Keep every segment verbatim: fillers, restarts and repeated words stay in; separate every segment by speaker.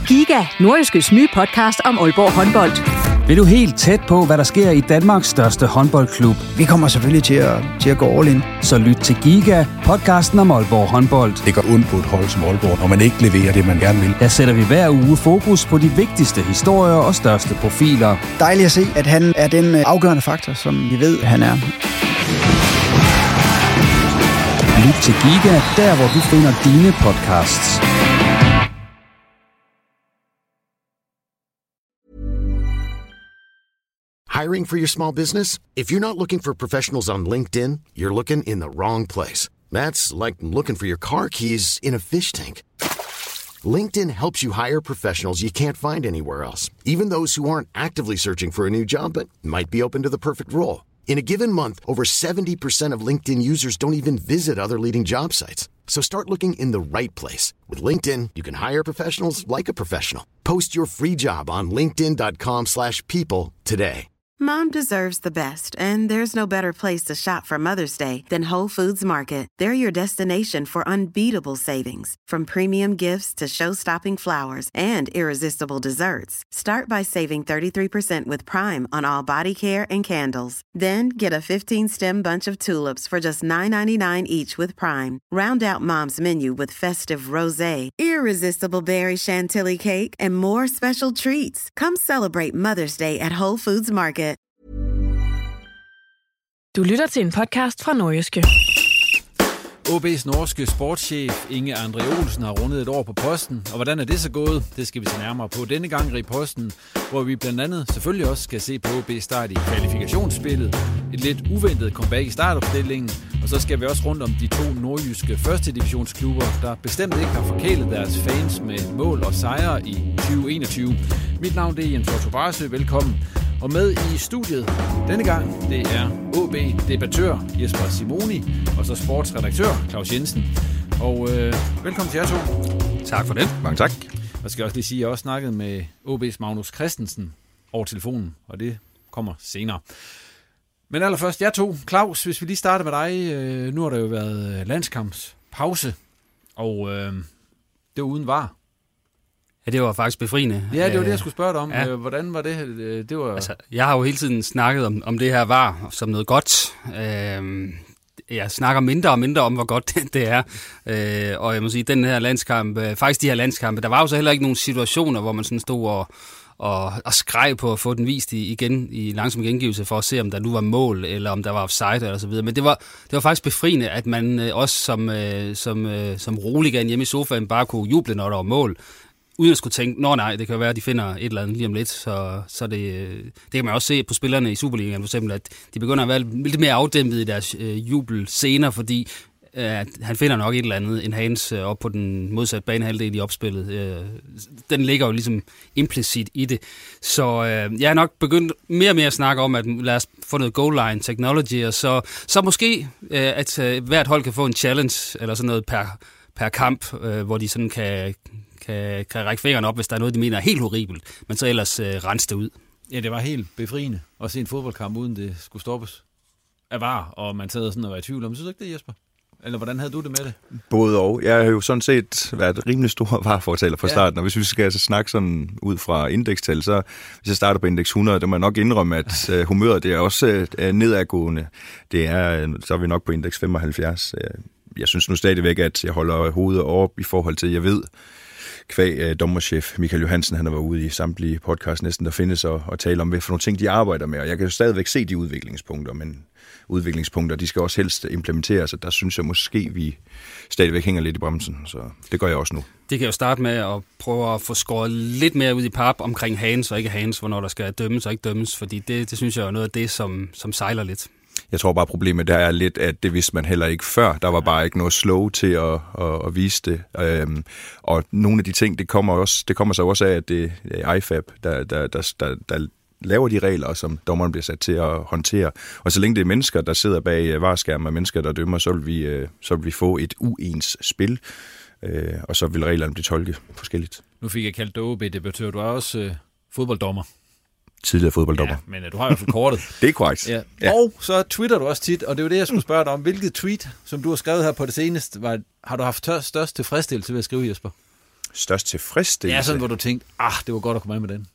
Speaker 1: Giga, Nordjyskes nye podcast om Aalborg håndbold.
Speaker 2: Vil du helt tæt på, hvad der sker i Danmarks største håndboldklub?
Speaker 3: Vi kommer selvfølgelig til at, til at gå all in.
Speaker 2: Så lyt til Giga, podcasten om Aalborg håndbold.
Speaker 4: Det går ondt på et hold som Aalborg, når man ikke leverer det, man gerne vil.
Speaker 2: Der sætter vi hver uge fokus på de vigtigste historier og største profiler.
Speaker 3: Dejligt at se, at han er den afgørende faktor, som vi ved, han er.
Speaker 2: Lyt til Giga, der hvor du finder dine podcasts.
Speaker 5: Hiring for your small business? If you're not looking for professionals on LinkedIn, you're looking in the wrong place. That's like looking for your car keys in a fish tank. LinkedIn helps you hire professionals you can't find anywhere else, even those who aren't actively searching for a new job but might be open to the perfect role. In a given month, over seventy percent of LinkedIn users don't even visit other leading job sites. So start looking in the right place. With LinkedIn, you can hire professionals like a professional. Post your free job on linkedin dot com slash people today.
Speaker 6: Mom deserves the best, and there's no better place to shop for Mother's Day than Whole Foods Market. They're your destination for unbeatable savings, from premium gifts to show-stopping flowers and irresistible desserts. Start by saving thirty-three percent with Prime on all body care and candles. Then get a fifteen-stem bunch of tulips for just nine ninety-nine each with Prime. Round out Mom's menu with festive rosé, irresistible berry chantilly cake, and more special treats. Come celebrate Mother's Day at Whole Foods Market.
Speaker 7: Du lytter til en podcast fra Nordjyske.
Speaker 8: O B's norske sportschef Inge André Olsen har rundet et år på posten, og hvordan er det så gået? Det skal vi se nærmere på denne gang i posten, hvor vi blandt andet selvfølgelig også skal se på O B's start i kvalifikationsspillet, et lidt uventet comeback i startopstillingen, og så skal vi også rundt om de to nordjyske første divisionsklubber, der bestemt ikke har forkælet deres fans med mål og sejre i tyve enogtyve. Mit navn det er Jens Otto Barsø, velkommen. Og med i studiet denne gang, det er O B-debattør Jesper Simoni, og så sportsredaktør Claus Jensen. Og øh, velkommen til jer to.
Speaker 9: Tak for det. Mange tak.
Speaker 8: Jeg skal også lige sige, at jeg også snakket med O B's Magnus Christensen over telefonen, og det kommer senere. Men allerførst, jer to. Claus, hvis vi lige starter med dig. Øh, nu har der jo været landskampspause, og øh, det var uden var.
Speaker 9: Ja, det var faktisk befriende.
Speaker 8: Ja, det var det, jeg skulle spørge dig om.
Speaker 9: Ja.
Speaker 8: Hvordan var det? det var...
Speaker 9: altså, jeg har jo hele tiden snakket om, om det her var som noget godt. Øh, jeg snakker mindre og mindre om, hvor godt det, det er. Øh, og jeg må sige, den her landskamp, faktisk de her landskampe, der var jo så heller ikke nogen situationer, hvor man sådan stod og, og, og skreg på at få den vist i, igen i langsom gengivelse for at se, om der nu var mål, eller om der var offside eller så videre. Men det var, det var faktisk befriende, at man øh, også som, øh, som, øh, som roligan hjemme i sofaen bare kunne juble, når der var mål, uden at skulle tænke, nå nej, det kan jo være, at de finder et eller andet lige om lidt, så, så det, det kan man også se på spillerne i Superligaen for eksempel, at de begynder at være lidt mere afdæmpet i deres øh, jubelscener, fordi øh, han finder nok et eller andet, en hands øh, op på den modsatte banehalvdel i opspillet. Øh, den ligger jo ligesom implicit i det. Så øh, jeg har nok begyndt mere og mere at snakke om, at lad os få noget goal line technology, og så, så måske, øh, at øh, hvert hold kan få en challenge, eller sådan noget per, per kamp, øh, hvor de sådan kan... Kan, kan række fingrene op, hvis der er noget, de mener er helt horribelt, men så ellers øh, rense det ud.
Speaker 8: Ja, det var helt befriende at se en fodboldkamp, uden det skulle stoppes af var, og man sad sådan og var i tvivl om. Synes du ikke det, Jesper? Eller hvordan havde du det med det?
Speaker 10: Både og. Jeg har jo sådan set været rimelig stor var-fortaler fra starten, ja. Og hvis vi skal altså snakke sådan ud fra indekstal, så hvis jeg starter på indeks hundrede, der må jeg nok indrømme, at uh, humøret det er også uh, nedadgående. Det er, så er vi nok på indeks femoghalvfjerds. Jeg synes nu stadigvæk, at jeg holder hovedet op i forhold til, jeg ved, kvæg uh, dommerchef Michael Johansen, han har været ude i samtlige podcast næsten, der findes og, og tale om, hvad for nogle ting, de arbejder med. Og jeg kan jo stadigvæk se de udviklingspunkter, men udviklingspunkter, de skal også helst implementeres, og der synes jeg måske, vi stadigvæk hænger lidt i bremsen. Så det gør jeg også nu.
Speaker 9: Det kan jo starte med at prøve at få skåret lidt mere ud i pap omkring hands og ikke hands, hvornår der skal dømmes og ikke dømmes, fordi det, det synes jeg er noget af det, som, som sejler lidt.
Speaker 10: Jeg tror bare, problemet der er lidt, at det vidste man heller ikke før. Der var bare ikke noget slow til at, at, at vise det. Øhm, og nogle af de ting, det kommer, også, det kommer så også af, at det er I F A B, der, der, der, der, der laver de regler, som dommeren bliver sat til at håndtere. Og så længe det er mennesker, der sidder bag vareskærmen, og mennesker, der dømmer, så vil vi, så vil vi få et uens spil. Øh, og så vil reglerne blive tolket forskelligt.
Speaker 8: Nu fik jeg kaldt dig O B-debattør. Du er også øh, fodbolddommer.
Speaker 10: Tidligere fodbolddommer.
Speaker 8: Ja, men du har i hvert fald kortet.
Speaker 10: Det er korrekt.
Speaker 8: Ja.
Speaker 10: Ja.
Speaker 8: Og så twitter du også tit, og det er jo det, jeg skulle spørge dig om. Hvilket tweet, som du har skrevet her på det seneste, var, har du haft størst tilfredsstillelse ved at skrive, Jesper?
Speaker 10: størst tilfredsstillelse.
Speaker 8: Ja, sådan hvor du tænkte, ah, det var godt at komme med med den.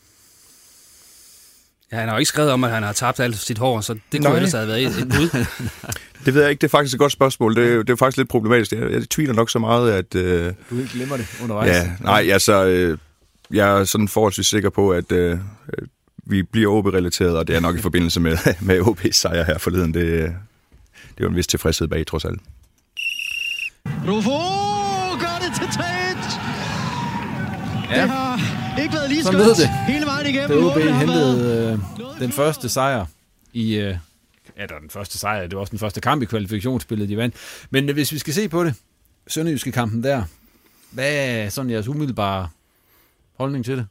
Speaker 9: Ja, han har jo ikke skrevet om, at han har tabt alt sit hår, så det kunne ellers have været et, et bud.
Speaker 10: Det ved jeg ikke, det er faktisk et godt spørgsmål. Det er, det er faktisk lidt problematisk. Jeg, jeg tvivler nok så meget, at... Øh,
Speaker 8: du ikke glemmer det undervejs.
Speaker 10: Ja, nej, altså... Øh, jeg er sådan forholdsvis sikker på, at øh, vi bliver O B-relateret, og det er nok i forbindelse med, med O B's sejr her forleden. Det, det er jo en vis tilfredshed bag, trods alt.
Speaker 11: Rufo gør det til tre et.
Speaker 8: Ja.
Speaker 11: Det har ikke været lige
Speaker 8: skønt
Speaker 11: hele vejen igennem.
Speaker 8: Da O B hentede øh, den første sejr i... Øh, ja, det var den første sejr. Det var også den første kamp i kvalifikationsspillet, de vandt. Men øh, hvis vi skal se på det, sønderjyske kampen der, hvad er sådan jeres umiddelbare holdning til det?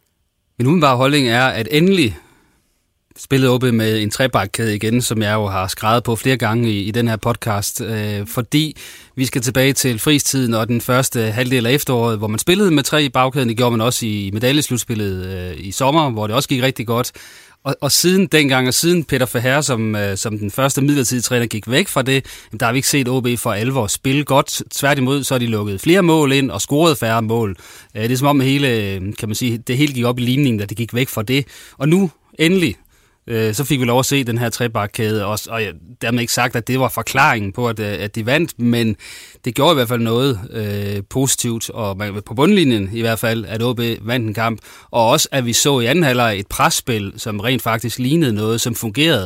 Speaker 9: Min umiddelbare holdning er, at endelig spillede O B med en trebakkæde igen, som jeg jo har skrevet på flere gange i, i den her podcast, øh, fordi vi skal tilbage til fristiden og den første halvdel af efteråret, hvor man spillede med tre i bagkæden. Det gjorde man også i medaljeslutspillet øh, i sommer, hvor det også gik rigtig godt. Og, og siden dengang, og siden Peter Verhaer, som, øh, som den første midlertidige træner, gik væk fra det, der har vi ikke set O B for alvor spille godt. Tværtimod, så har de lukket flere mål ind og scoret færre mål. Øh, det er som om hele, kan man sige, det hele gik op i ligningen, da det gik væk fra det. Og nu, endelig, øh, så fik vi lov at se den her trebakkæde, og, og dermed ikke sagt, at det var forklaringen på, at, at de vandt, men det gjorde i hvert fald noget øh, positivt, og på bundlinjen i hvert fald, at O B vandt en kamp, og også at vi så i anden halvleg et presspil, som rent faktisk lignede noget, som fungerede.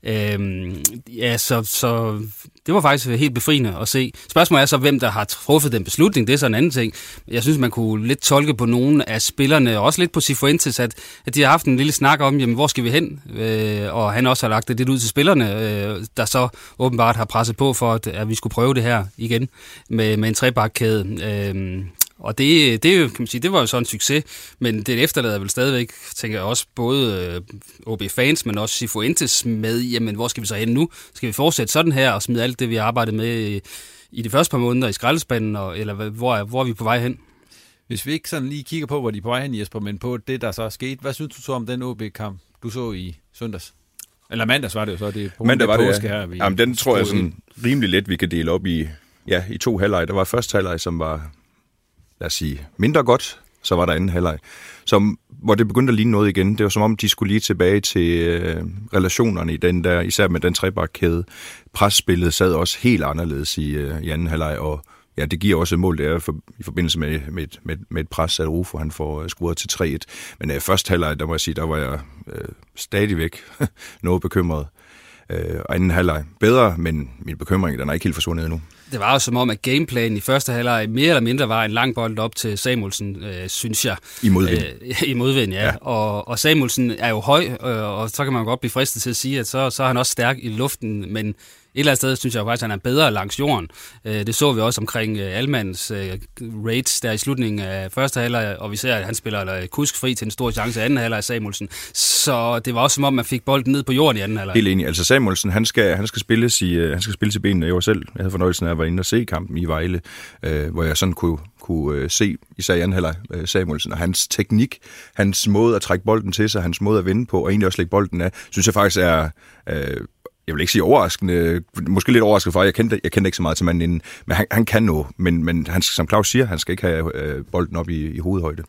Speaker 9: Øh, ja, så, så det var faktisk helt befriende at se. Spørgsmålet er så, hvem der har truffet den beslutning, det er så en anden ting. Jeg synes, man kunne lidt tolke på nogle af spillerne, og også lidt på Cifuentes, at, at de har haft en lille snak om, jamen, hvor skal vi hen? Øh, og han også har lagt det lidt ud til spillerne, øh, der så åbenbart har presset på for, at, at vi skulle prøve det her igen med, med en trebakkæde. Øh, og det, det, kan man sige, det var jo så en succes, men det efterlader vel stadigvæk, tænker jeg også, både øh, O B-fans, men også Cifuentes med, jamen hvor skal vi så hen nu? Skal vi fortsætte sådan her og smide alt det, vi har arbejdet med i, i de første par måneder i skraldespanden, og, eller hvor, hvor er vi på vej hen?
Speaker 8: Hvis vi ikke sådan lige kigger på, hvor de er på vej hen, Jesper, men på det, der så er sket, hvad synes du så om den O B-kamp, du så i søndags? Eller mandags var det jo så, det er på
Speaker 10: mandag var det,
Speaker 8: påske her. Vi
Speaker 10: Jamen, den tror jeg sådan rimelig let, vi kan dele op i, ja, i to halvleg. Der var første halvleg, som var, lad os sige, mindre godt, så var der anden halvleg, som, hvor det begyndte at ligne noget igen. Det var som om, de skulle lige tilbage til øh, relationerne i den der, især med den trebakkæde. Presspillet sad også helt anderledes i, øh, i anden halvleg, og ja, det giver også et mål, det er for, i forbindelse med, med, med, med et pres, at Rufo han får uh, scoret til tre et. Men uh, første halvleg, der må jeg sige, der var jeg uh, stadigvæk noget bekymret. Uh, og anden halvleg bedre, men min bekymring, den er ikke helt forsvundet endnu.
Speaker 9: Det var jo som om, at gameplanen i første halvleg mere eller mindre var en lang bold op til Samuelsen, øh, synes jeg.
Speaker 10: I modvind.
Speaker 9: Øh, I modvind, ja. ja. Og, og Samuelsen er jo høj, øh, og så kan man godt blive fristet til at sige, at så, så er han også stærk i luften, men et eller andet sted synes jeg faktisk, at han er bedre langs jorden. Øh, det så vi også omkring øh, Almans øh, raids der i slutningen af første halvleg, og vi ser, at han spiller kuskfri til en stor chance i anden halvleg af Samuelsen. Så det var også som om, man fik bolden ned på jorden i anden halvleg.
Speaker 10: Helt enig. Altså Samuelsen, han skal, han skal spilles i, han skal spilles i benene. Jeg var selv, jeg havde fornøjelsen af at være inde og se kampen i Vejle, øh, hvor jeg sådan kunne, kunne øh, se, især i anden halvleg, øh, Samuelsen, og hans teknik, hans måde at trække bolden til sig, hans måde at vinde på, og egentlig også lægge bolden af, synes jeg faktisk er... Øh, jeg vil ikke sige overraskende, måske lidt overraskende for, jeg kendte, jeg kendte ikke så meget til manden inden, men han, han kan noget, men, men han, som Claus siger, han skal ikke have øh, bolden op i, i hovedhøjde.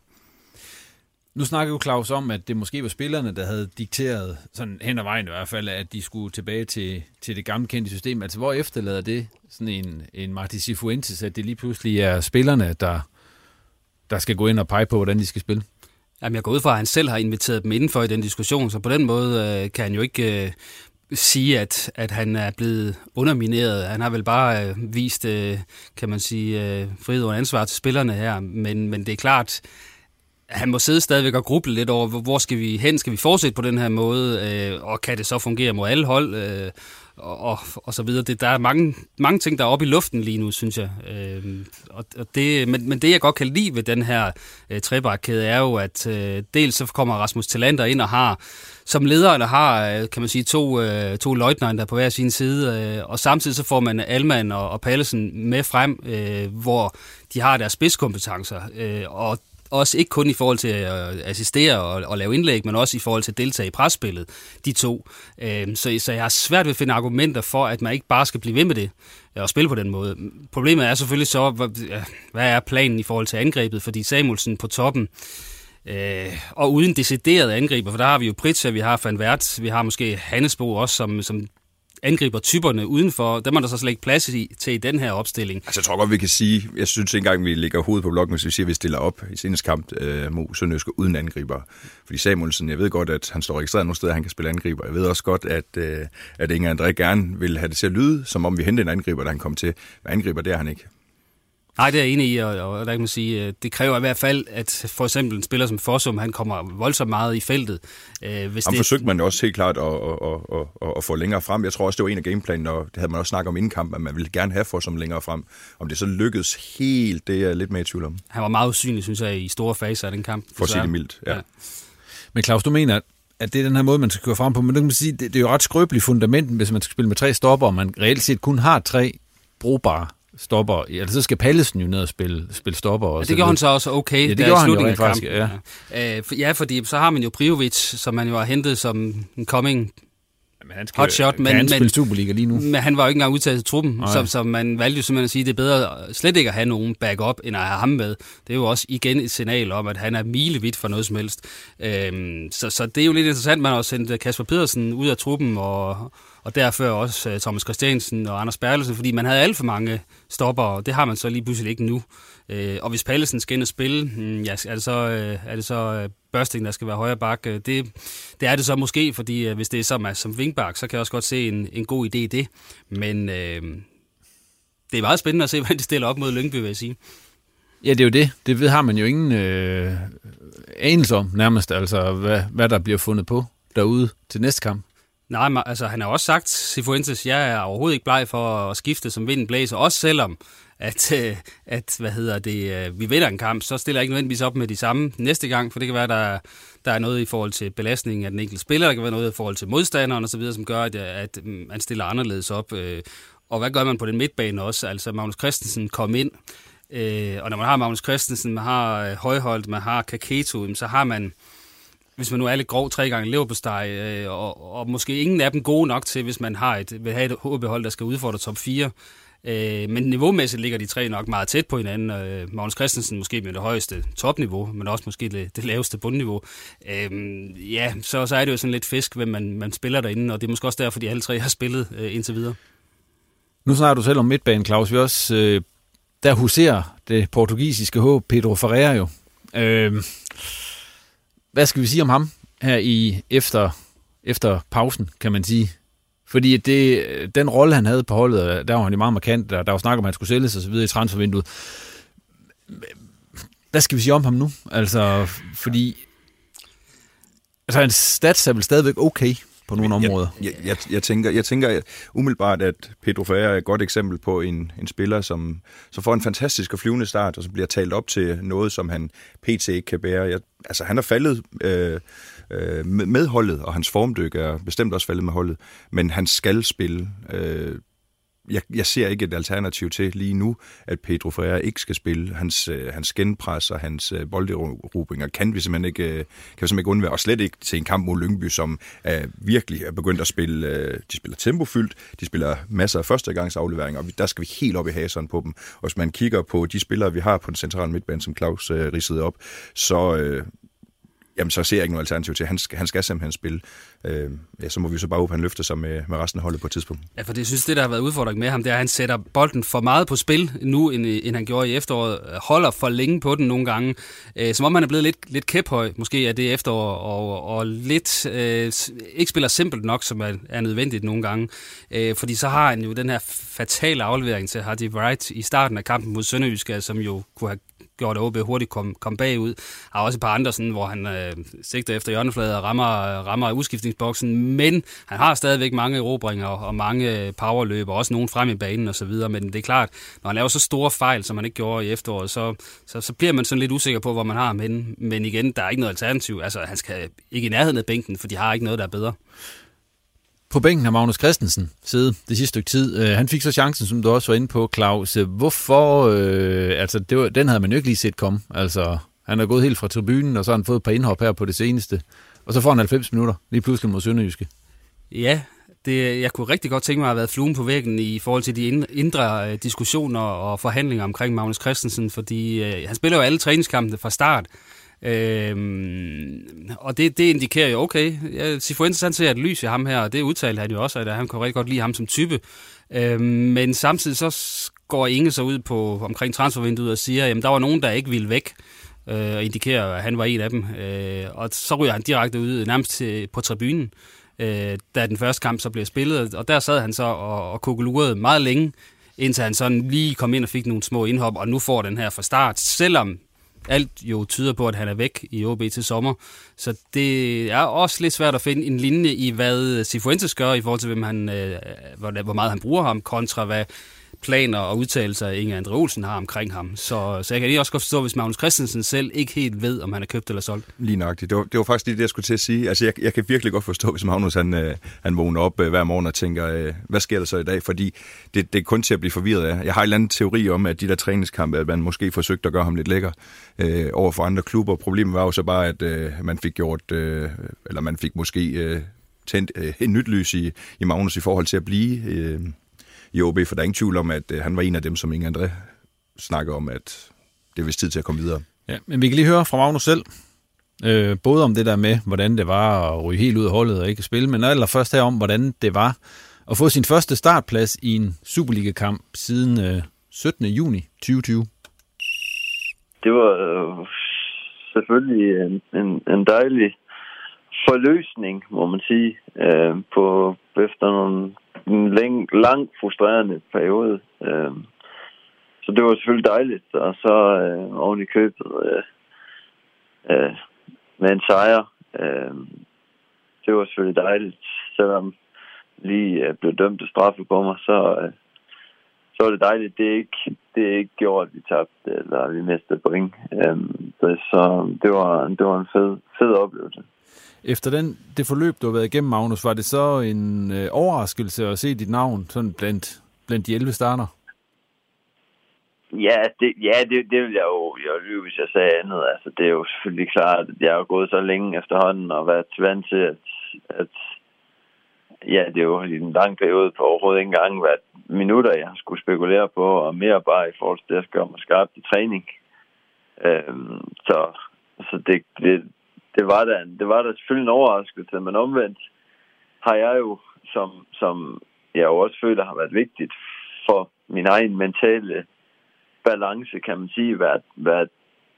Speaker 8: Nu snakker jo Claus om, at det måske var spillerne, der havde dikteret, sådan hen ad vejen i hvert fald, at de skulle tilbage til, til det gamle kendte system. Altså hvor efterlader det sådan en, en Martin Cifuentes, at det lige pludselig er spillerne, der, der skal gå ind og pege på, hvordan de skal spille?
Speaker 9: Jamen jeg går ud fra, at han selv har inviteret dem indenfor i den diskussion, så på den måde øh, kan han jo ikke... Øh sige, at, at han er blevet undermineret. Han har vel bare øh, vist, øh, kan man sige, øh, frihed og ansvar til spillerne her, men, men det er klart, at han må sidde stadigvæk og gruble lidt over, hvor skal vi hen? Skal vi fortsætte på den her måde? Øh, og kan det så fungere mod alle hold? Øh, og, og, og så videre. Det, der er mange, mange ting, der er oppe i luften lige nu, synes jeg. Øh, og, og det, men, men det, jeg godt kan lide ved den her øh, trebakkæde, er jo, at øh, dels så kommer Rasmus Thelander ind og har som leder, der har, kan man sige, to, to løjtnanter på hver sin side, og samtidig så får man Alman og, og Pallesen med frem, hvor de har deres spidskompetencer, og også ikke kun i forhold til at assistere og, og lave indlæg, men også i forhold til at deltage i presspillet, de to. Øh, så, så jeg har svært ved at finde argumenter for, at man ikke bare skal blive ved med det og spille på den måde. Problemet er selvfølgelig så, hvad er planen i forhold til angrebet, fordi Samuelsen på toppen, Øh, og uden decideret angriber, for der har vi jo Pritja, vi har Van Wert, vi har måske Hannesbo også, som, som angriber typerne udenfor. Dem er der så slet ikke plads i, til i den her opstilling.
Speaker 10: Altså jeg tror godt, vi kan sige, jeg synes ikke engang, vi lægger hovedet på blokken, hvis vi siger, at vi stiller op i seneste kamp øh, mod Sønderjyske uden angriber. Fordi Samuelsen, jeg ved godt, at han står registreret nogle steder, han kan spille angriber. Jeg ved også godt, at, øh, at Inger André gerne vil have det til at lyde, som om vi henter en angriber, der han kom til. Men angriber, det er han ikke.
Speaker 9: Nej, det er jeg enig i, og, og der kan man sige, det kræver i hvert fald, at for eksempel en spiller som Fossum, han kommer voldsomt meget i feltet. Øh, hvis
Speaker 10: Ham
Speaker 9: det...
Speaker 10: forsøgte man også helt klart at, at, at, at, at få længere frem. Jeg tror også, det var en af gameplanen, og det havde man også snakket om inden kamp, at man ville gerne have Fossum længere frem. Om det så lykkedes helt, det er jeg lidt mere i tvivl om.
Speaker 9: Han var meget usynlig, synes jeg, i store faser af den kamp.
Speaker 10: For at sige det mildt, ja. ja.
Speaker 8: Men Claus, du mener, at det er den her måde, man skal køre frem på, men det kan man sige, det, det er jo ret skrøbeligt fundament, hvis man skal spille med tre stopper, og man reelt set kun har tre brugbare stopper. Altså, så skal Pallesen jo ned og spille, spille stopper. Og
Speaker 9: ja, det gjorde han så også okay,
Speaker 8: ja, det
Speaker 9: der i slutningen af
Speaker 8: faktisk,
Speaker 9: kampen. Ja. Ja. ja, fordi så har man jo Prijovic, som man jo har hentet som en coming
Speaker 8: men han skal,
Speaker 9: hotshot. Men,
Speaker 8: han spille Superliga lige nu?
Speaker 9: Men han var jo ikke engang udtaget til truppen, så, så man valgte jo simpelthen at sige, at det er bedre slet ikke at have nogen backup, end at have ham med. Det er jo også igen et signal om, at han er milevidt for noget som helst. Øhm, så, så det er jo lidt interessant, man har også sendt Kasper Pedersen ud af truppen, og og derfor også uh, Thomas Christiansen og Anders Bertelsen, fordi man havde alt for mange stopper, og det har man så lige pludselig ikke nu. Uh, og hvis Pallesen skal ind og spille, hmm, ja, er det så, uh, er det så uh, Børsting, der skal være højre bak? Uh, det, det er det så måske, fordi uh, hvis det er som, uh, som vingbak, så kan jeg også godt se en, en god idé i det. Men uh, det er meget spændende at se, hvordan de stiller op mod Lyngby, vil jeg sige.
Speaker 8: Ja, det er jo det. Det ved har man jo ingen øh, anelse om nærmest, altså hvad, hvad der bliver fundet på derude til næste kamp.
Speaker 9: Nej, altså han har også sagt, Sifuentes, jeg er overhovedet ikke bleg for at skifte, som vinden blæser, også selvom, at, at hvad hedder det, vi vinder en kamp, så stiller jeg ikke nødvendigvis op med de samme næste gang, for det kan være, der, der er noget i forhold til belastningen af den enkelte spiller, der kan være noget i forhold til modstanderen osv., som gør, at, at man stiller anderledes op. Og hvad gør man på den midtbane også? Altså Magnus Christensen kom ind, og når man har Magnus Christensen, man har Højholdt, man har Kaketo, så har man, hvis man nu er lidt grov, tre gange leverpostej, øh, og, og måske ingen af dem gode nok til, hvis man har et, vil have et H B-hold, der skal udfordre top fire. Øh, men niveaumæssigt ligger de tre nok meget tæt på hinanden. Øh, Magnus Christensen måske med det højeste topniveau, men også måske det, det laveste bundniveau. Øh, ja, så, så er det jo sådan lidt fisk, hvem man, man spiller derinde, og det er måske også derfor, de alle tre har spillet øh, indtil videre.
Speaker 8: Nu snakker du selv om midtbanen, Claus. Vi også, øh, der huserer det portugisiske H, Pedro Ferreira jo. Øh, Hvad skal vi sige om ham her i efter, efter pausen, kan man sige? Fordi det, den rolle, han havde på holdet, der var han jo meget markant. Der, der var snak om, at han skulle sælges og så videre i transfervinduet. Hvad skal vi sige om ham nu? Altså, fordi altså, hans stats er vel stadigvæk okay på nogle
Speaker 10: jeg,
Speaker 8: områder.
Speaker 10: Jeg, jeg, jeg, tænker, jeg tænker umiddelbart, at Pedro Ferreira er et godt eksempel på en, en spiller, som, som får en fantastisk og flyvende start, og så bliver talt op til noget, som han pt. Ikke kan bære. Jeg, altså, han er faldet øh, øh, med holdet, og hans formdyk er bestemt også faldet med holdet, men han skal spille. Øh, Jeg, jeg ser ikke et alternativ til lige nu, at Pedro Ferreira ikke skal spille. Hans, øh, hans genpres og hans øh, bolderobringer kan vi simpelthen ikke, øh, kan vi simpelthen ikke undvære. Og slet ikke til en kamp mod Lyngby, som øh, virkelig er begyndt at spille. Øh, de spiller tempofyldt, de spiller masser af førstegangsafleveringer, og vi, der skal vi helt op i haseren på dem. Og hvis man kigger på de spillere, vi har på den centrale midtbane, som Claus øh, ridsede op, så... Øh, Jamen, så ser jeg ikke noget alternativ til. Han skal, han skal simpelthen spille. Øh, ja, så må vi så bare håbe, han løfter sig med, med resten af holdet på et tidspunkt.
Speaker 9: Ja, for det synes det, der har været udfordring med ham, det er, at han sætter bolden for meget på spil nu, end, end han gjorde i efteråret. Holder for længe på den nogle gange. Øh, som om han er blevet lidt, lidt kæphøj, måske er det efterår, og, og lidt øh, ikke spiller simpelt nok, som er, er nødvendigt nogle gange. Øh, fordi så har han jo den her fatale aflevering til Hardy Wright i starten af kampen mod Sønderjyske, som jo kunne have gjort at O B hurtigt kom, kom bagud. Der er også et par andre, sådan, hvor han øh, sigter efter hjørneflader og rammer, rammer udskiftningsboksen, men han har stadigvæk mange erobringer og mange powerløb, og også nogen frem i banen og så videre, men det er klart, når han laver så store fejl, som man ikke gjorde i efteråret, så, så, så bliver man sådan lidt usikker på, hvor man har ham henne. Men igen, der er ikke noget alternativ. Altså, han skal ikke i nærheden af bænken, for de har ikke noget, der er bedre.
Speaker 8: På bænken har Magnus Christensen siddet det sidste stykke tid. Han fik så chancen, som du også var inde på, Claus. Hvorfor? Øh, altså, det var, den havde man jo ikke lige set komme. Altså, Han er gået helt fra tribunen, og så har han fået et par indhop her på det seneste. Og så får han halvfems minutter, lige pludselig mod Sønderjyske.
Speaker 9: Ja, det, jeg kunne rigtig godt tænke mig at have været fluen på væggen i forhold til de indre diskussioner og forhandlinger omkring Magnus Christensen, fordi øh, han spiller jo alle træningskampene fra start. Øhm, og det, det indikerer jo, okay, ja, Cifuentes han ser et lys i ham her, og det udtalte han jo også, at han kunne rigtig godt lide ham som type. Øhm, men samtidig så går Inge så ud på omkring transfervinduet og siger, at der var nogen, der ikke ville væk, øh, og indikerer, at han var en af dem. Øh, og så ryger han direkte ud nærmest til, på tribunen, øh, da den første kamp så blev spillet, og der sad han så og, og kugelurede meget længe, indtil han sådan lige kom ind og fik nogle små indhop, og nu får den her fra start, selvom alt jo tyder på, at han er væk i O B til sommer. Så det er også lidt svært at finde en linje i, hvad Cifuentes gør i forhold til, hvem han, øh, hvor meget han bruger ham, kontra hvad planer og udtalelser Inge André Olsen har omkring ham. Så, så jeg kan lige også godt forstå, hvis Magnus Christensen selv ikke helt ved, om han er købt eller solgt.
Speaker 10: Lige nøjagtigt. Det var, det var faktisk lige det, jeg skulle til at sige. Altså, jeg, jeg kan virkelig godt forstå, hvis Magnus han, øh, han vågner op øh, hver morgen og tænker, øh, hvad sker der så i dag? Fordi det, det er kun til at blive forvirret af. Jeg har en eller anden teori om, at de der træningskampe, at man måske forsøgte at gøre ham lidt lækker øh, over for andre klubber. Problemet var jo så bare, at øh, man fik gjort, øh, eller man fik måske øh, tændt øh, et nyt lys i, i Magnus i forhold til at blive øh, i O B, for der er ingen tvivl om, at øh, han var en af dem, som Inge André snakker om, at det er vist tid til at komme videre.
Speaker 8: Ja, men vi kan lige høre fra Magnus selv, øh, både om det der med, hvordan det var at ryge helt ud af holdet og ikke spille, men allerførst her om, hvordan det var at få sin første startplads i en Superliga-kamp siden øh, syttende juni tyve tyve.
Speaker 12: Det var øh, selvfølgelig en, en, en dejlig forløsning, må man sige, øh, på efter nogle, en lang, lang frustrerende periode. Øh, så det var selvfølgelig dejligt, og så øh, oven i købet øh, øh, med en sejr. Øh, det var selvfølgelig dejligt, selvom lige øh, blev dømt til straffe på mig, så øh, så var det dejligt. Det er ikke, det er ikke gjort, at vi tabte, eller vi mistede point. Øhm, så det var, det var en fed, fed oplevelse.
Speaker 8: Efter den, det forløb, du har været igennem, Magnus, var det så en øh, overraskelse at se dit navn sådan blandt, blandt de elleve starter?
Speaker 12: Ja, det, ja det, det vil jeg jo jeg lyve, hvis jeg sagde andet. Altså, det er jo selvfølgelig klart, at jeg har gået så længe efterhånden og været vant til, at, at ja, det er jo i en lang periode på overhovedet ikke engang været minutter, jeg skulle spekulere på, og mere bare i forhold til det, jeg skal gøre mig skarpt til træning. Øhm, så så det, det, det, var da, det var da selvfølgelig en overraskelse, men omvendt har jeg jo, som, som jeg jo også føler har været vigtigt for min egen mentale balance, kan man sige, været, været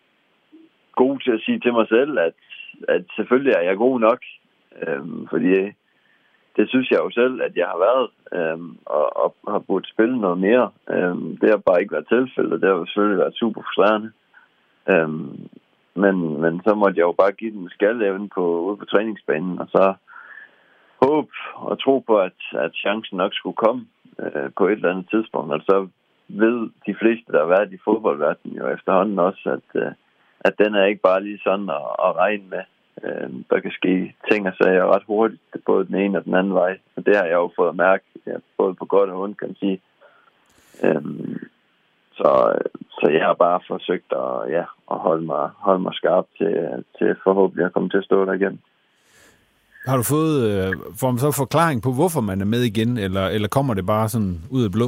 Speaker 12: god til at sige til mig selv, at, at selvfølgelig er jeg god nok, øhm, fordi det synes jeg jo selv, at jeg har været, øhm, og, og har burde spille noget mere. Øhm, det har bare ikke været tilfældet, og det har jo selvfølgelig været super frustrerende. Øhm, men, men så måtte jeg jo bare give den skalleevne på, ude på træningsbanen, og så håbe og tro på, at, at chancen nok skulle komme øh, på et eller andet tidspunkt. Og så ved de fleste, der har været i fodboldverdenen jo efterhånden også, at, øh, at den er ikke bare lige sådan at, at regne med. Der kan ske ting og sager ret hurtigt, både den ene og den anden vej. Og det har jeg jo fået at mærke, ja, både på godt og ondt, kan man sige. Øhm, så, så jeg har bare forsøgt at, ja, at holde, mig, holde mig skarp til, til forhåbentlig at komme til at stå der igen.
Speaker 8: Har du fået øh, får man så forklaring på, hvorfor man er med igen, eller, eller kommer det bare sådan ud af blå?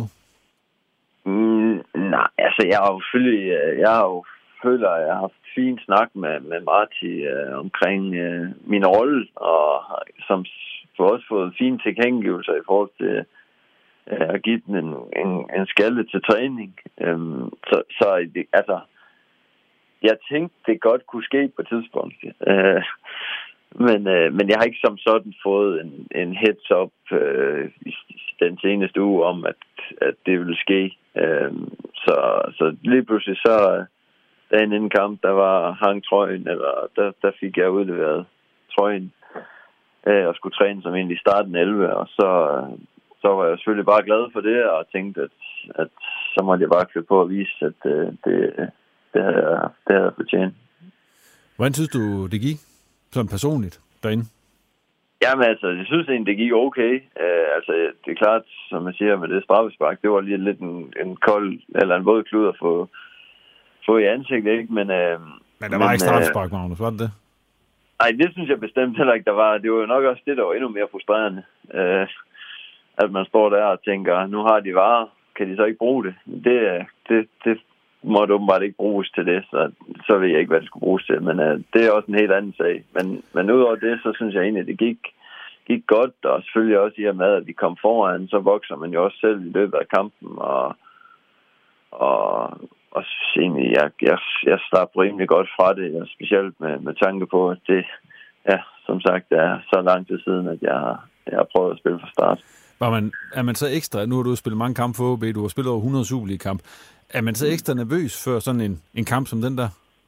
Speaker 12: Mm, nej, altså jeg har jo selvfølgelig, jeg har jo føler, at jeg har haft fin snak med, med Marti øh, omkring øh, min rolle, og som for også fået fine tilkendegivelser i forhold til øh, at give den en, en, en skalle til træning. Øhm, så, så altså, jeg tænkte, det godt kunne ske på et tidspunkt. Øh, men, øh, men jeg har ikke som sådan fået en, en heads up øh, i den seneste uge om, at, at det ville ske. Øh, så, så lige pludselig så dagen inden kamp, der var hang trøjen, eller der, der fik jeg udleveret trøjen, øh, og skulle træne som egentlig i starten elleve, og så, så var jeg selvfølgelig bare glad for det, og tænkte, at, at så måtte jeg bare klø på at vise, at øh, det, det, havde jeg, det havde jeg fortjent.
Speaker 8: Hvordan synes du, det gik, sådan personligt, derinde?
Speaker 12: Jamen altså, jeg synes egentlig, det gik okay. Uh, altså, det er klart, som jeg siger, med det straffespark, det var lige lidt en, en kold, eller en våd klud at få få i ansigtet, ikke? Men, øh,
Speaker 8: Men der var Men, ikke straffespark, Magnus, var det det?
Speaker 12: Nej, det synes jeg bestemt heller ikke, der var. Det var jo nok også det, der var endnu mere frustrerende. Øh, at man står der og tænker, nu har de varer, kan de så ikke bruge det? Det, det, det måtte åbenbart ikke bruges til det, så, så ved jeg ikke, hvad det skulle bruges til. Men øh, det er også en helt anden sag. Men, men udover det, så synes jeg egentlig, at det gik, gik godt, og selvfølgelig også i og med, at vi kom foran, så vokser man jo også selv i løbet af kampen, og, og, og egentlig, jeg, jeg, jeg slap rimelig godt fra det, og specielt med, med tanke på, at det, ja, som sagt, er så lang tid siden, at jeg, jeg har prøvet at spille fra start.
Speaker 8: Var man, er man så ekstra, nu har du spillet mange kampe for O B, du har spillet over hundrede Superliga-kamp, er man så ekstra nervøs før sådan en, en kamp som den der?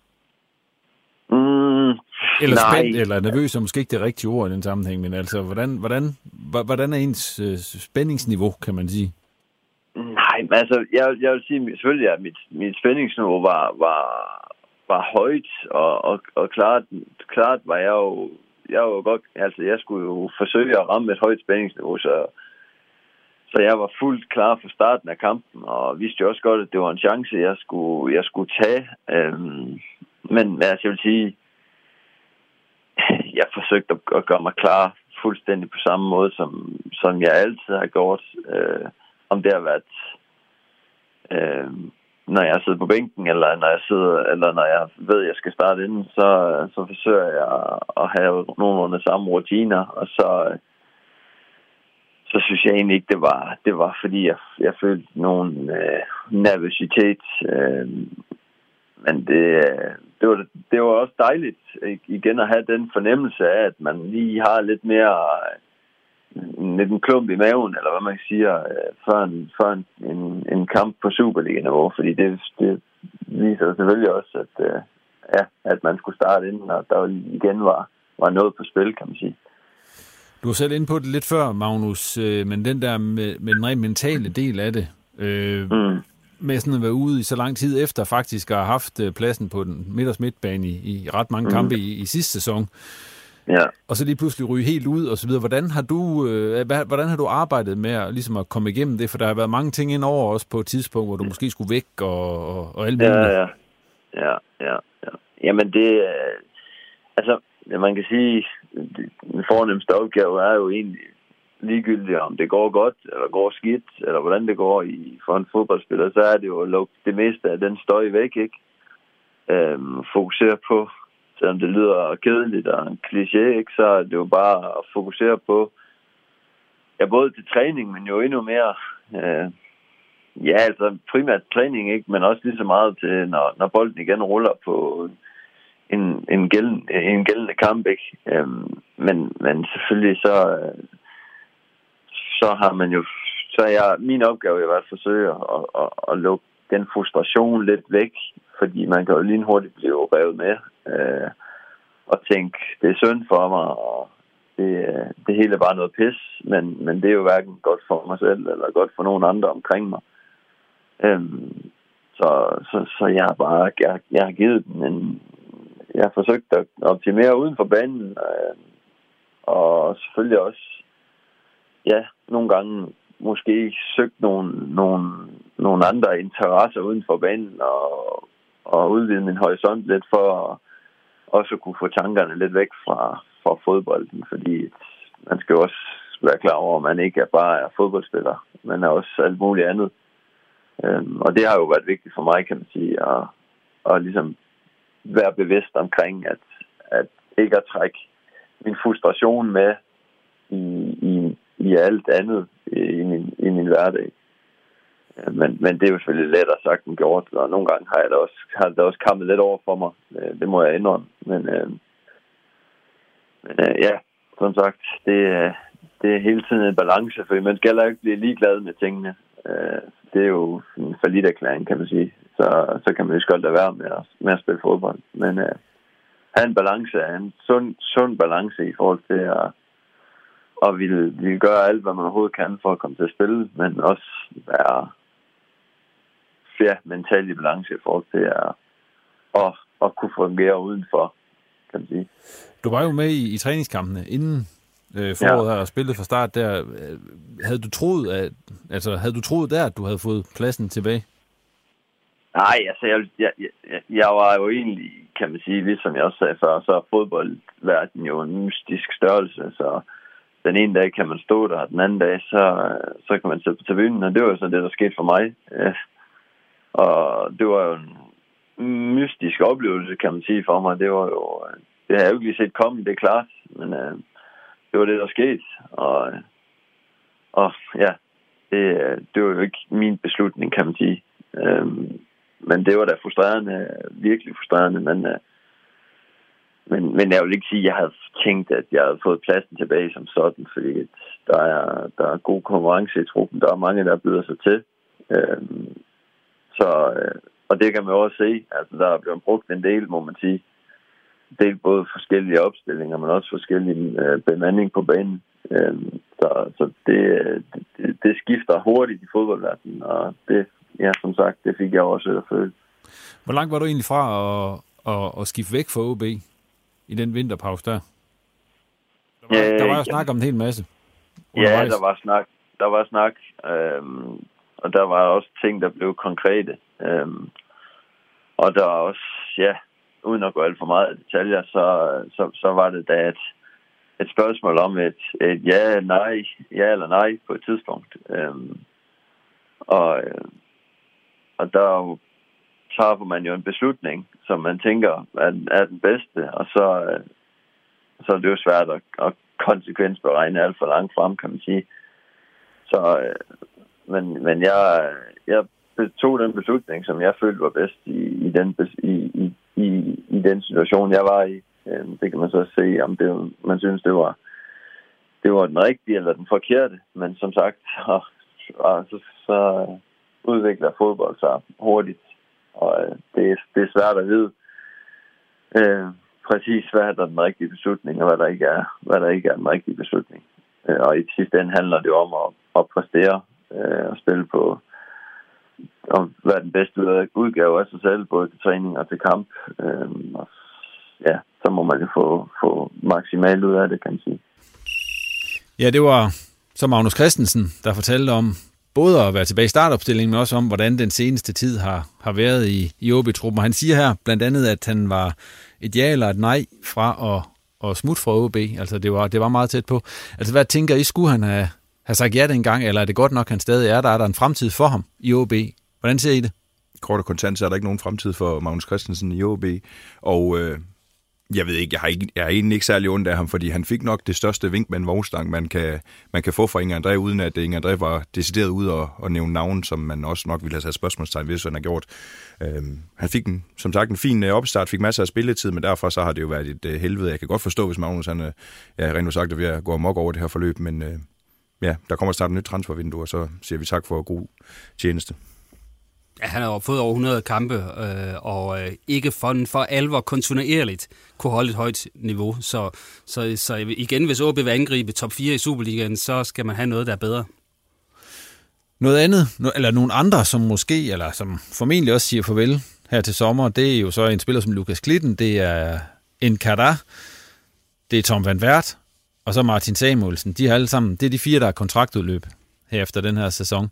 Speaker 12: Mm,
Speaker 8: eller
Speaker 12: nej.
Speaker 8: spændt, eller nervøs er måske ikke det rigtige ord i den sammenhæng, men altså, hvordan, hvordan, hvordan er ens øh, spændingsniveau, kan man sige?
Speaker 12: Nej, men altså, jeg, jeg vil sige, selvfølgelig, at mit, mit spændingsniveau var, var, var højt, og, og, og klart, klart var jeg jo, jeg var godt, altså, jeg skulle jo forsøge at ramme et højt spændingsniveau, så Så jeg var fuldt klar for starten af kampen, og vidste jo også godt, at det var en chance, jeg skulle, jeg skulle tage. Øhm, men altså, jeg vil sige, jeg forsøgte at, at gøre mig klar fuldstændig på samme måde, som, som jeg altid har gjort. Øh, om det har været, øh, når jeg sidder på bænken, eller når jeg sidder, eller når jeg ved, at jeg skal starte inden, så, så forsøger jeg at have nogenlunde samme rutiner, og så så synes jeg egentlig ikke, det var, det var fordi jeg, jeg følte nogen øh, nervøsitet. Øh, men det, det, var, det var også dejligt igen at have den fornemmelse af, at man lige har lidt mere lidt en klump i maven, eller hvad man siger, øh, for, en, for en, en, en kamp på Superliga-niveau. Fordi det, det viser selvfølgelig også, at, øh, ja, at man skulle starte inden, og der igen var, var noget på spil, kan man sige.
Speaker 8: Du var selv inde på det lidt før, Magnus, øh, men den der med, med den rent mentale del af det, øh, mm. med sådan at være ude i så lang tid efter faktisk at have haft pladsen på den midters midtbane i, i ret mange mm. kampe i, i sidste sæson,
Speaker 12: ja.
Speaker 8: Og så lige pludselig ryge helt ud og så videre. Hvordan har du, øh, hvordan har du arbejdet med at, ligesom at komme igennem det? For der har været mange ting indover også på et tidspunkt, hvor du måske skulle væk og, og, og alt muligt.
Speaker 12: Ja, ja, ja, ja, ja. Jamen det, øh, altså, man kan sige, den fornemmeste opgave er jo egentlig ligegyldigt, om det går godt, eller går skidt, eller hvordan det går i, for en fodboldspiller, så er det jo at lukke det meste af den støj væk, ikke? Øhm, fokusere på, selvom det lyder kedeligt og en kliché, ikke? Så er det jo bare at fokusere på, ja, både til træning, men jo endnu mere, øh, ja, altså primært træning, ikke? Men også lige så meget til, når, når bolden igen ruller på en, en, gældende, en gældende kamp, ikke? Øhm, men, men selvfølgelig så, så har man jo, så er jeg, min opgave er at forsøge at, at, at lukke den frustration lidt væk, fordi man kan jo lige hurtigt blive revet med, øh, og tænke, det er synd for mig, og det, det hele er bare noget pis, men, men det er jo hverken godt for mig selv, eller godt for nogen andre omkring mig. Øhm, så, så, så jeg har bare, jeg, jeg har givet den en, jeg har forsøgt at optimere uden for banen, øh, og selvfølgelig også, ja, nogle gange måske søgt nogle, nogle, nogle andre interesser uden for banen, og, og udvide min horisont lidt for at også kunne få tankerne lidt væk fra, fra fodbolden, fordi man skal jo også være klar over, at man ikke er bare er fodboldspiller, man er også alt muligt andet. Øhm, og det har jo været vigtigt for mig, kan man sige, at, at ligesom være bevidst omkring, at, at ikke at trække min frustration med i, i, i alt andet i min, i min hverdag. Men, men det er jo selvfølgelig lettere sagt end gjort, og nogle gange har, jeg da også, har det også kommet lidt over for mig. Det må jeg indrømme. Men, øh, men øh, ja, som sagt, det, det er hele tiden en balance, for man skal heller ikke blive ligeglad med tingene. Det er jo en falliterklæring, kan man sige. Så, så kan man jo godt lade være med at, med at spille fodbold. Men øh, have en balance, en sund, sund balance i forhold til at og ville, ville gøre alt, hvad man overhovedet kan for at komme til at spille, men også være ja, mentalt i balance i forhold til at, at, at kunne fungere udenfor, kan man sige.
Speaker 8: Du var jo med i, i træningskampene inden øh, foråret her og spillede fra start der. Havde du troet, at, altså, havde du troet der, at du havde fået pladsen tilbage?
Speaker 12: Nej, altså, jeg, jeg, jeg, jeg var jo egentlig, kan man sige, ligesom jeg også sagde før, så er fodboldverden jo en mystisk størrelse, så den ene dag kan man stå der, og den anden dag, så, så kan man sidde på tribunen, og det var jo så det, der skete for mig. Ja. Og det var jo en mystisk oplevelse, kan man sige, for mig. Det var jo, det har jeg jo ikke lige set komme, det er klart, men uh, det var det, der skete. Og, og ja, det, det var jo ikke min beslutning, kan man sige. Um, men det var da frustrerende, virkelig frustrerende, men... Uh, Men, men jeg vil ikke sige, at jeg havde tænkt, at jeg havde fået pladsen tilbage som sådan, fordi der er, der er god konkurrence i truppen. Der er mange, der byder sig til. Øhm, så, og det kan man også se. Altså, der er blevet brugt en del, må man sige. Det er både forskellige opstillinger, men også forskellige øh, bemanding på banen. Øhm, så så det, det, det skifter hurtigt i fodboldverdenen, og det, ja, som sagt, det fik jeg også at føle.
Speaker 8: Hvor langt var du egentlig fra at, at, at skifte væk fra O B? I den vinterpause der? Der var, øh, der var jo snak om en hel masse.
Speaker 12: Ja, der var snak. Der var snak. Øhm, og der var også ting, der blev konkrete. Øhm, og der var også, ja, uden at gå alt for meget i detaljer, så, så, så var det da et, et spørgsmål om et, et ja, nej, ja eller nej på et tidspunkt. Øhm, og, og der træffer man jo en beslutning, som man tænker er, er den bedste, og så, så er det jo svært at, at konsekvensberegne alt for langt frem, kan man sige. Så, men, men jeg, jeg tog den beslutning, som jeg følte var bedst i, i, den, i, i, i, i den situation, jeg var i. Det kan man så se, om det, man synes, det var, det var den rigtige eller den forkerte. Men som sagt, så, så, så udvikler fodbold sig hurtigt. Og det er, det er svært at vide øh, præcis, hvad er der den rigtige beslutning, og hvad der ikke er, hvad der ikke er den rigtige beslutning. Øh, og i sidste ende handler det om at, at præstere øh, og spille på at være den bedste udgave af sig selv, både til træning og til kamp. Øh, og, ja, så må man jo få, få maksimalt ud af det, kan man sige.
Speaker 8: Ja, det var så Magnus Christensen, der fortalte om både at være tilbage i startopstillingen, men også om, hvordan den seneste tid har, har været i, i O B-truppen. Og han siger her blandt andet, at han var et ja eller et nej fra at, at smutte fra O B. Altså, det var, det var meget tæt på. Altså, hvad tænker I? Skulle han have, have sagt ja dengang, eller er det godt nok, han stadig er der? Er der en fremtid for ham i O B? Hvordan ser I det?
Speaker 10: Kort og kontant, så er der ikke nogen fremtid for Magnus Christensen i O B. Og øh, jeg ved ikke, jeg har, ikke, jeg har egentlig ikke særlig ondt af ham, fordi han fik nok det største vink med en vognstang, man kan, man kan få fra Inge André, uden at Inge André var decideret ud og, og nævne navn, som man også nok ville have sat spørgsmålstegn ved, så han har gjort. Øhm, han fik en, som sagt en fin opstart, fik masser af spilletid, men derfor så har det jo været et uh, helvede. Jeg kan godt forstå, hvis Magnus han, uh, ja, rent sagt, at vi går amok over det her forløb, men uh, ja, der kommer snart et nyt transfervindue, og så siger vi tak for god tjeneste.
Speaker 9: Ja, han har jo fået over hundrede kampe, øh, og øh, ikke for, for alvor kontinuerligt kunne holde et højt niveau. Så, så, så igen, hvis O B vil angribe top fire i Superligaen, så skal man have noget, der er bedre.
Speaker 8: Noget andet, eller nogle andre, som måske, eller som formentlig også siger farvel her til sommer, det er jo så en spiller som Lukas Klitten, det er Nkada, det er Tom van Wert, og så Martin Samuelsen. De har alle sammen, det er de fire, der er kontraktudløb her efter den her sæson.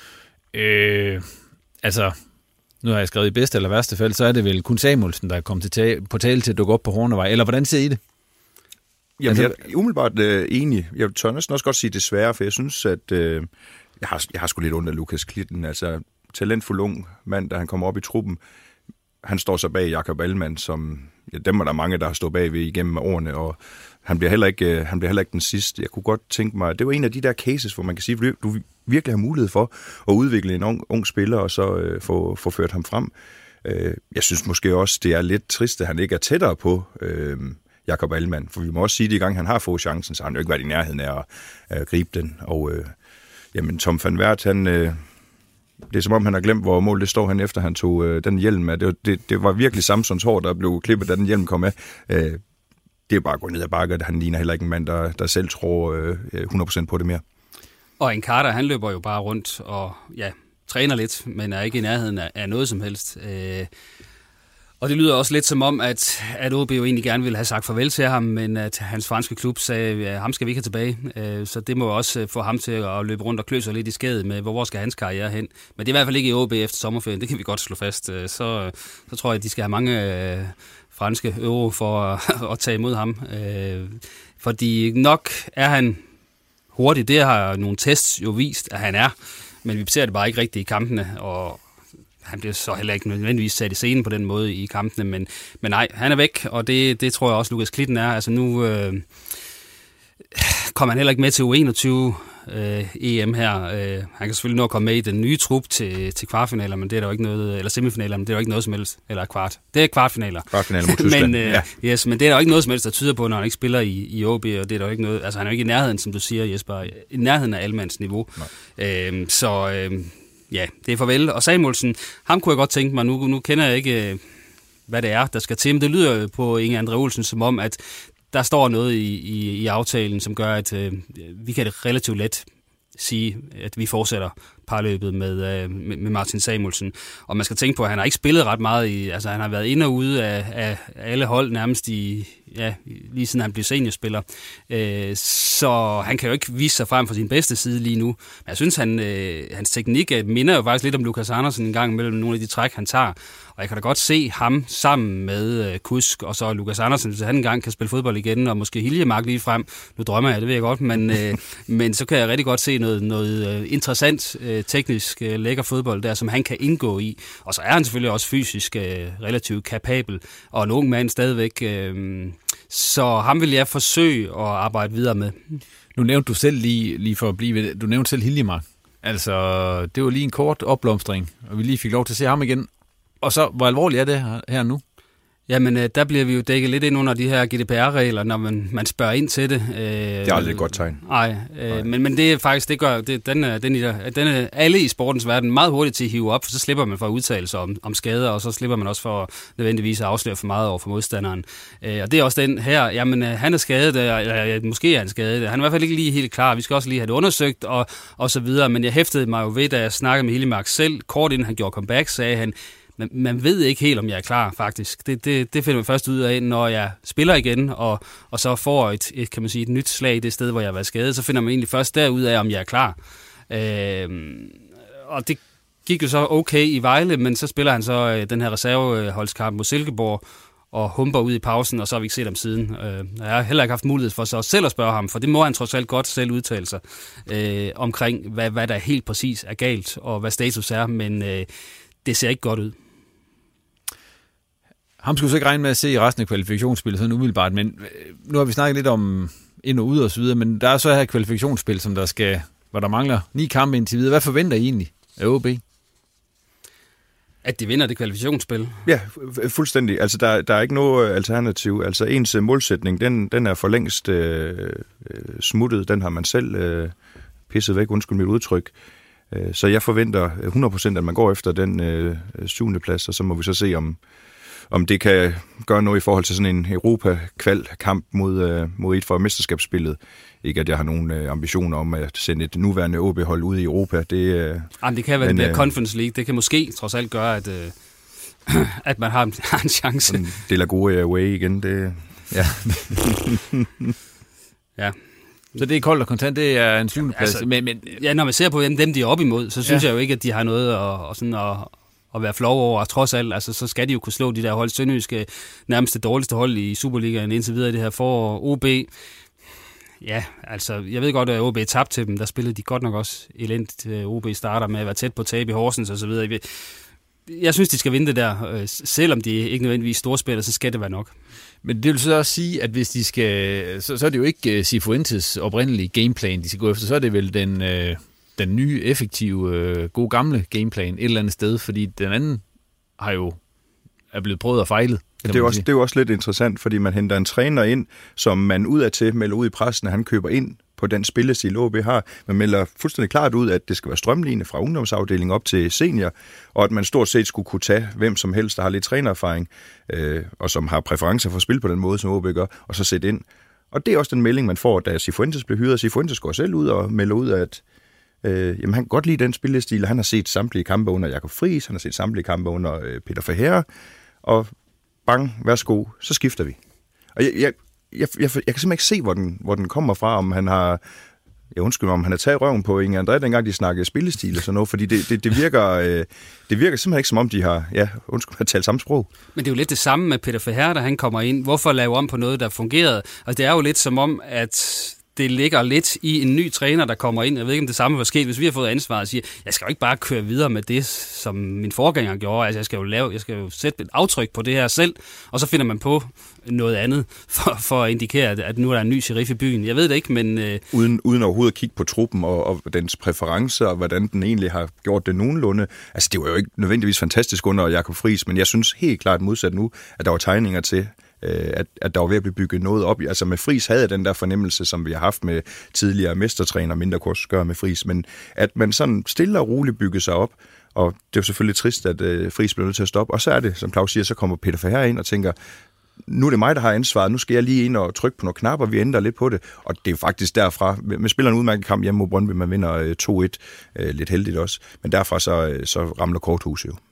Speaker 8: Øh... Altså, nu har jeg skrevet i bedste eller værste fald, så er det vel kun Samuelsen, der er kommet til tale, på tale til at dukke op på Hornevej. Eller hvordan ser I det?
Speaker 10: Jamen, altså, jeg er umiddelbart øh, enig. Jeg tør næsten også godt sige desværre, for jeg synes, at øh, jeg, har, jeg har sgu lidt under Lukas Klitten. Altså, talentfuld ung mand, da han kommer op i truppen. Han står så bag Jakob Allmann, som ja, dem er der mange, der har stået bagved igennem årene, og han bliver heller ikke, øh, han bliver heller ikke den sidste. Jeg kunne godt tænke mig, det var en af de der cases, hvor man kan sige, du virkelig har mulighed for at udvikle en ung, ung spiller, og så øh, få, få ført ham frem. Øh, jeg synes måske også, det er lidt trist, at han ikke er tættere på øh, Jakob Allmann, for vi må også sige, at de gange han har fået chancen, så har han jo ikke været i nærheden af at, at gribe den. Og øh, jamen, Tom van Wert, han, øh, det er som om, han har glemt, hvor mål det står han efter, han tog øh, den hjelm af. Det, det, det var virkelig Samsons hår, der blev klippet, da den hjelm kom af. Øh, det er bare at gå ned ad bakke, han ligner heller ikke en mand, der, der selv tror øh, hundrede procent på det mere.
Speaker 9: Og Nkada, han løber jo bare rundt og ja, træner lidt, men er ikke i nærheden af, af noget som helst. Øh, Og det lyder også lidt som om, at, at O B jo egentlig gerne ville have sagt farvel til ham, men at hans franske klub sagde, at ham skal vi ikke have tilbage. Så det må også få ham til at løbe rundt og klø sig lidt i skædet med, hvor skal hans karriere hen. Men det er i hvert fald ikke i O B efter sommerferien, det kan vi godt slå fast. Så, så tror jeg, at de skal have mange øh, franske euro for at, at tage imod ham. Øh, fordi nok er han hurtig, det har nogle tests jo vist, at han er, men vi ser det bare ikke rigtigt i kampene, og han bliver så heller ikke nødvendigvis sat i scenen på den måde i kampene, men, men nej, han er væk, og det, det tror jeg også, Lukas Klitten er. Altså nu øh, kommer han heller ikke med til U enogtyve øh, E M her. Øh, han kan selvfølgelig nå at komme med i den nye trup til, til kvartfinaler, men det er der jo ikke noget, eller semifinaler, men det er jo ikke noget som helst, eller kvart. Det er kvartfinaler.
Speaker 10: Kvartfinaler mod Tyskland,
Speaker 9: men, øh,
Speaker 10: ja.
Speaker 9: Yes, men det er der jo ikke noget som helst, der tyder på, når han ikke spiller i, i O B, og det er der jo ikke noget, altså han er jo ikke i nærheden, som du siger, Jesper, i nærheden af Almans niveau. Øh, så... Øh, Ja, det er farvel. Og Samuelsen, ham kunne jeg godt tænke mig, nu, nu kender jeg ikke, hvad det er, der skal til, men det lyder på Inge André Olsen som om, at der står noget i, i, i aftalen, som gør, at øh, vi kan det relativt let sige, at vi fortsætter parløbet med, øh, med Martin Samuelsen. Og man skal tænke på, at han har ikke spillet ret meget i, altså han har været inde og ude af, af alle hold nærmest i, ja, lige siden han blev seniorspiller. Øh, så han kan jo ikke vise sig frem fra sin bedste side lige nu. Men jeg synes, han, øh, hans teknik minder jo faktisk lidt om Lukas Andersen en gang mellem nogle af de træk, han tager. Og jeg kan da godt se ham sammen med øh, Kusk og så Lukas Andersen, hvis han engang kan spille fodbold igen, og måske Hiljemark lige frem. Nu drømmer jeg, det ved jeg godt, men, øh, men så kan jeg rigtig godt se noget, noget øh, interessant, øh, teknisk, øh, lækker fodbold der, som han kan indgå i. Og så er han selvfølgelig også fysisk øh, relativt kapabel, og en ung mand stadigvæk. Øh, så ham vil jeg forsøge at arbejde videre med.
Speaker 8: Nu nævnte du selv lige, lige for at blive, du nævnte selv Hiljemark. Altså, det var lige en kort opblomstring, og vi lige fik lov til at se ham igen. Og så, hvor alvorligt er det her, her nu?
Speaker 9: Jamen, der bliver vi jo dækket lidt ind under de her G D P R-regler, når man, man spørger ind til det.
Speaker 10: Det er aldrig et godt tegn.
Speaker 9: Nej, øh, men, men det er faktisk, det gør, det, den, er, den, er, den er alle i sportens verden meget hurtigt til at hive op, for så slipper man for udtalelser om, om skader, og så slipper man også for nødvendigvis at afsløre for meget over for modstanderen. Øh, og det er også den her, jamen han er skadet, eller måske er han skadet, han er i hvert fald ikke lige helt klar, vi skal også lige have det undersøgt, og, og så videre, men jeg hæftede mig jo ved, da jeg snakkede med Hiljemark selv, kort inden han gjorde comeback, sagde han, men man ved ikke helt, om jeg er klar, faktisk. Det, det, det finder man først ud af, når jeg spiller igen, og, og så får et, et, kan man sige, et nyt slag i det sted, hvor jeg har været skadet. Så finder man egentlig først derud af, om jeg er klar. Øh, og det gik jo så okay i Vejle, men så spiller han så den her reserveholdskamp mod Silkeborg, og humper ud i pausen, og så har vi ikke set ham siden. Øh, jeg har heller ikke haft mulighed for så selv at spørge ham, for det må han trods alt godt selv udtale sig øh, omkring, hvad, hvad der helt præcis er galt, og hvad status er, men øh, det ser ikke godt ud.
Speaker 8: Ham skulle så ikke regne med at se i resten af kvalifikationsspillet sådan umiddelbart, men nu har vi snakket lidt om ind og ud og så videre, men der er så her kvalifikationsspil, som der skal, hvor der mangler ni kampe indtil videre. Hvad forventer I egentlig af O B?
Speaker 9: At de vinder det kvalifikationsspil?
Speaker 10: Ja, fuldstændig. Altså, der, der er ikke noget alternativ. Altså, ens målsætning, den, den er for længst øh, smuttet. Den har man selv øh, pisset væk, undskyld mit udtryk. Så jeg forventer hundrede procent, at man går efter den øh, syvende plads, og så må vi så se, om, om det kan gøre noget i forhold til sådan en Europa-kval-kamp mod, øh, mod et for mesterskabsspillet. Ikke at jeg har nogen øh, ambitioner om at sende et nuværende O B-hold ud i Europa. Det, øh,
Speaker 9: Jamen, det kan være, men, det bliver Conference League. Det kan måske trods alt gøre, at, øh, at man har en, har en chance.
Speaker 10: Det er gode away igen. Det, ja.
Speaker 9: Ja.
Speaker 8: Så det er koldt og kontant, det er en syvende plads.
Speaker 9: Altså,
Speaker 8: men, men,
Speaker 9: ja, når man ser på dem, dem de er op imod, så synes
Speaker 8: ja.
Speaker 9: jeg jo ikke, at de har noget at, og sådan at, at være flov over. Og trods alt, altså, så skal de jo kunne slå de der hold. Sønderjyske nærmest det dårligste hold i Superligaen indtil videre i det her forår. O B, ja, altså, jeg ved godt, at O B er tabt til dem. Der spillede de godt nok også elendigt. O B starter med at være tæt på tab i Horsens og så videre. Jeg synes, de skal vinde det der. Selvom de ikke nødvendigvis storspiller, så skal det være nok.
Speaker 8: Men det vil så også sige, at hvis de skal, så, så er det jo ikke uh, Cifuentes oprindelige gameplan, de skal gå efter, så er det vel den, uh, den nye, effektive, uh, gode gamle gameplan et eller andet sted, fordi den anden har jo er blevet prøvet og fejlet.
Speaker 10: Det er, også, det er jo også lidt interessant, fordi man henter en træner ind, som man udadtil melder ud i pressen, at han køber ind på den spillestil, O B har. Man melder fuldstændig klart ud, at det skal være strømlignende fra ungdomsafdelingen op til senior, og at man stort set skulle kunne tage hvem som helst, der har lidt trænererfaring, øh, og som har præferencer for at spille på den måde, som O B gør, og så sætte ind. Og det er også den melding, man får, da Cifuentes blev hyret. Cifuentes går selv ud og melder ud, at øh, jamen, han kan godt lide den spillestil. Han har set samtlige kampe under Jakob Friis, han har set samtlige kampe under øh, Peter Verheer, og bang, værsgo, så skifter vi. Og jeg, jeg, jeg, jeg, jeg kan simpelthen ikke se, hvor den, hvor den kommer fra, om han har... Jeg undskyld mig, om han har taget røven på Inge André, dengang de snakkede spillestil og sådan noget, fordi det, det, det, virker, øh, det virker simpelthen ikke, som om de har, ja, undskyld mig, talt samme sprog. Men
Speaker 9: det er jo lidt det samme med Peter Verhaer, da han kommer ind. Hvorfor lave om på noget, der fungerede? Og det er jo lidt som om, at det ligger lidt i en ny træner, der kommer ind. Jeg ved ikke, om det samme var sket, hvis vi har fået ansvar og siger, jeg skal jo ikke bare køre videre med det, som min forgænger gjorde. Altså, jeg skal jo lave, jeg skal jo sætte et aftryk på det her selv, og så finder man på noget andet for, for at indikere, at nu er der en ny sheriff i byen. Jeg ved det ikke, men... Øh...
Speaker 10: Uden, uden overhovedet at kigge på truppen og, og dens præferencer, og hvordan den egentlig har gjort det nogenlunde. Altså, det var jo ikke nødvendigvis fantastisk under Jakob Friis, men jeg synes helt klart modsat nu, at der var tegninger til, At, at der var ved at blive bygget noget op. Altså med Friis havde den der fornemmelse, som vi har haft med tidligere mestertræner, mindre kunne også gøre med Friis, men at man sådan stille og roligt bygger sig op, og det er jo selvfølgelig trist, at uh, Friis bliver nødt til at stoppe, og så er det, som Claus siger, så kommer Peter Verhaer ind og tænker, nu er det mig, der har ansvaret, nu skal jeg lige ind og trykke på nogle knapper, vi ændrer lidt på det, og det er jo faktisk derfra, med spiller en udmærket kamp hjemme mod Brøndby, man vinder uh, to et, uh, lidt heldigt også, men derfra så, uh, så ramler korthuset jo.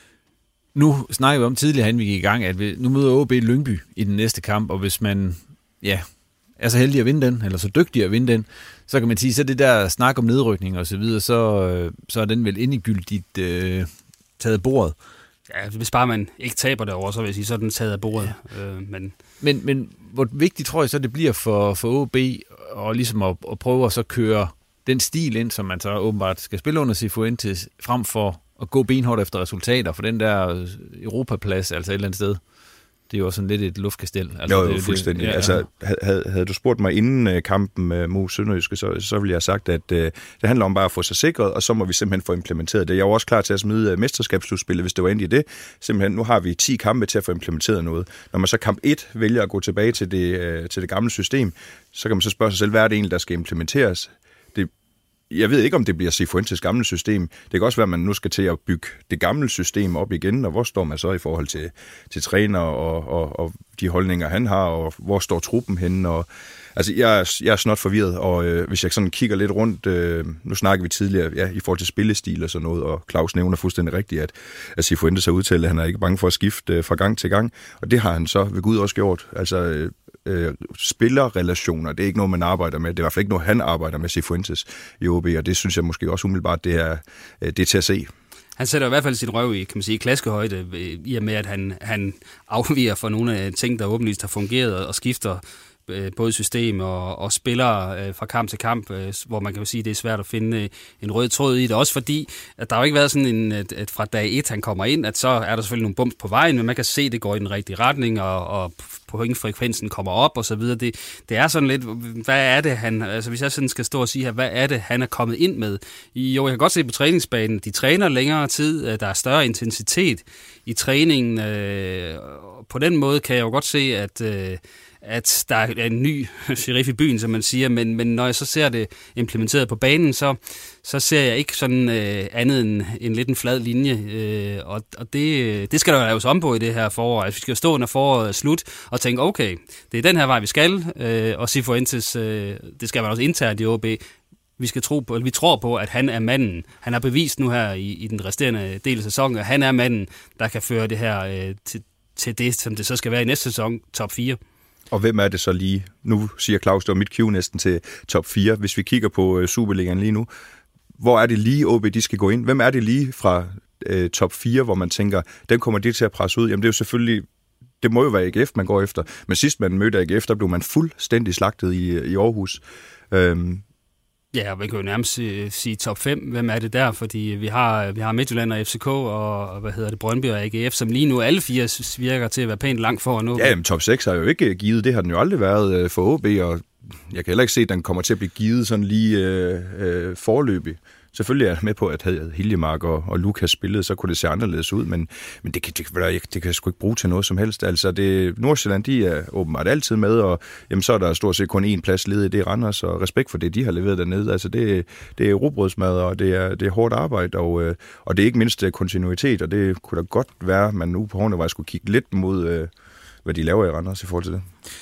Speaker 8: Nu snakker vi om tidligere, inden vi gik i gang, at vi, nu møder O B Lyngby i den næste kamp, og hvis man ja, er så heldig at vinde den, eller så dygtig at vinde den, så kan man sige, så det der snak om nedrykning og så videre, så, så er den vel endegyldigt øh, taget af bordet.
Speaker 9: Ja, hvis bare man ikke taber det over, så vil jeg sige, så er den taget af bordet. Ja. Øh, men...
Speaker 8: Men, men hvor vigtigt tror jeg så, det bliver for, for O B og ligesom at, at prøve at så køre den stil ind, som man så åbenbart skal spille under Cifuentes, frem for at gå benhårdt efter resultater, for den der Europaplads, altså et eller andet sted, det er jo også sådan lidt et luftkastel.
Speaker 10: Altså, jo, jo, fuldstændig. Det, ja, altså, havde, havde du spurgt mig inden kampen mod Sønderjyske, så, så ville jeg have sagt, at uh, det handler om bare at få sig sikret, og så må vi simpelthen få implementeret det. Jeg er jo også klar til at smide mesterskabsslutspillet, hvis det var egentlig det. Simpelthen, nu har vi ti kampe til at få implementeret noget. Når man så kamp et vælger at gå tilbage til det, uh, til det gamle system, så kan man så spørge sig selv, hvad er det egentlig, der skal implementeres? Det Jeg ved ikke, om det bliver Cifuentes gamle system. Det kan også være, at man nu skal til at bygge det gamle system op igen, og hvor står man så i forhold til, til træner og, og, og de holdninger, han har, og hvor står truppen henne? Og, altså, jeg er, jeg er snot forvirret, og øh, hvis jeg sådan kigger lidt rundt, øh, nu snakker vi tidligere ja, i forhold til spillestil og sådan noget, og Claus nævner fuldstændig rigtigt, at, at Cifuentes har udtalt, at han er ikke bange for at skifte øh, fra gang til gang, og det har han så ved Gud også gjort. Altså, øh, Øh, spillerrelationer, det er ikke noget, man arbejder med. Det er i hvert fald ikke noget, han arbejder med, Cifuentes i O B, og det synes jeg måske også umiddelbart, det er, det er til at se.
Speaker 9: Han sætter i hvert fald sit røv i, kan man sige, klaskehøjde, i og med, at han, han afviger fra nogle af ting, der åbenlyst har fungeret, og skifter både system og, og spillere øh, fra kamp til kamp, øh, hvor man kan jo sige, at det er svært at finde øh, en rød tråd i det. Også fordi, at der har jo ikke været sådan en, at, at fra dag et, han kommer ind, at så er der selvfølgelig nogle bumps på vejen, men man kan se, at det går i den rigtige retning, og, og pointfrekvensen kommer op og så videre. Det, det er sådan lidt, hvad er det, han, altså hvis jeg sådan skal stå og sige her, hvad er det, han er kommet ind med? Jo, jeg kan godt se på træningsbanen, de træner længere tid, der er større intensitet i træningen. Øh, på den måde kan jeg jo godt se, at øh, at der er en ny sheriff i byen, som man siger, men, men når jeg så ser det implementeret på banen, så, så ser jeg ikke sådan øh, andet end en lidt en flad linje, øh, og, og det, det skal der jo laves om på i det her forår. Altså, vi skal jo stå under foråret slut og tænke, okay, det er den her vej, vi skal, øh, og Cifuentes, øh, det skal man også internt i O B. Vi skal tro på, eller vi tror på, at han er manden. Han har bevist nu her i, i den resterende del af sæsonen, at han er manden, der kan føre det her øh, til, til det, som det så skal være i næste sæson, top fire.
Speaker 10: Og hvem er det så lige? Nu siger Claus, det var mit cue næsten til top fire. Hvis vi kigger på uh, Superligaen lige nu, hvor er det lige O B, de skal gå ind? Hvem er det lige fra uh, top fire, hvor man tænker, den kommer de til at presse ud? Jamen det er jo selvfølgelig, det må jo være A G F, man går efter. Men sidst man mødte A G F, der blev man fuldstændig slagtet i, i Aarhus. Um,
Speaker 9: Ja, man kan jo nærmest sige, sige top fem. Hvem er det der? Fordi vi har, vi har Midtjylland og F C K og, hvad hedder det, Brøndby og A G F, som lige nu alle fire virker til at være pænt langt foran nu.
Speaker 10: Ja, men top seks har jo ikke givet. Det har den jo aldrig været for O B, og jeg kan heller ikke se, at den kommer til at blive givet sådan lige øh, øh, forløbig. Selvfølgelig er jeg med på, at havde Hiljemark og, og Lukas spillet, så kunne det se anderledes ud, men, men det, det, det, det kan jeg sgu ikke bruge til noget som helst. Altså, det, Nordsjælland, de er åbenbart altid med, og jamen, så er der stort set kun én plads ledet i det Randers, og respekt for det, de har leveret dernede. Altså, det, det er rugbrødsmad, og det er, det er hårdt arbejde, og, og det er ikke mindst kontinuitet, og det kunne da godt være, at man nu på Hornevej skulle kigge lidt mod, hvad de laver i Randers i forhold til det.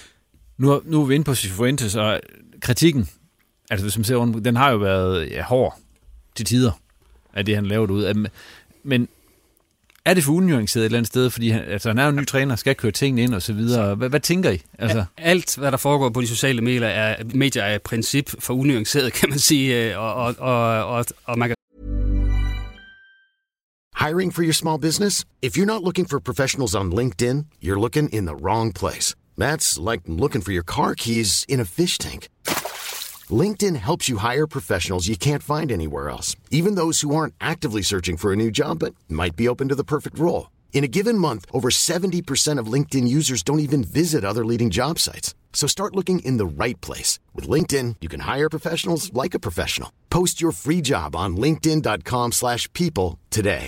Speaker 8: Nu, nu er vi inde på Cifuentes, og kritikken, altså hvis man ser rundt, den har jo været ja, hård til tider af det, han lavede ud. Men Er det for unuanceret et eller andet sted? Fordi han, altså, han er jo en ny træner, skal køre tingene ind og så videre. Hvad, hvad tænker I? Altså?
Speaker 9: Alt, hvad der foregår på de sociale medier, er, medier er et princip for unuanceret, kan man sige. Og, og, og, og, og man kan...
Speaker 5: Hiring for your small business? If you're not looking for professionals on LinkedIn, you're looking in the wrong place. That's like looking for your car keys in a fish tank. LinkedIn helps you hire professionals you can't find anywhere else, even those who aren't actively searching for a new job but might be open to the perfect role. In a given month, over seventy percent of LinkedIn users don't even visit other leading job sites. So start looking in the right place. With LinkedIn, you can hire professionals like a professional. Post your free job on linkedin dot com slash people today.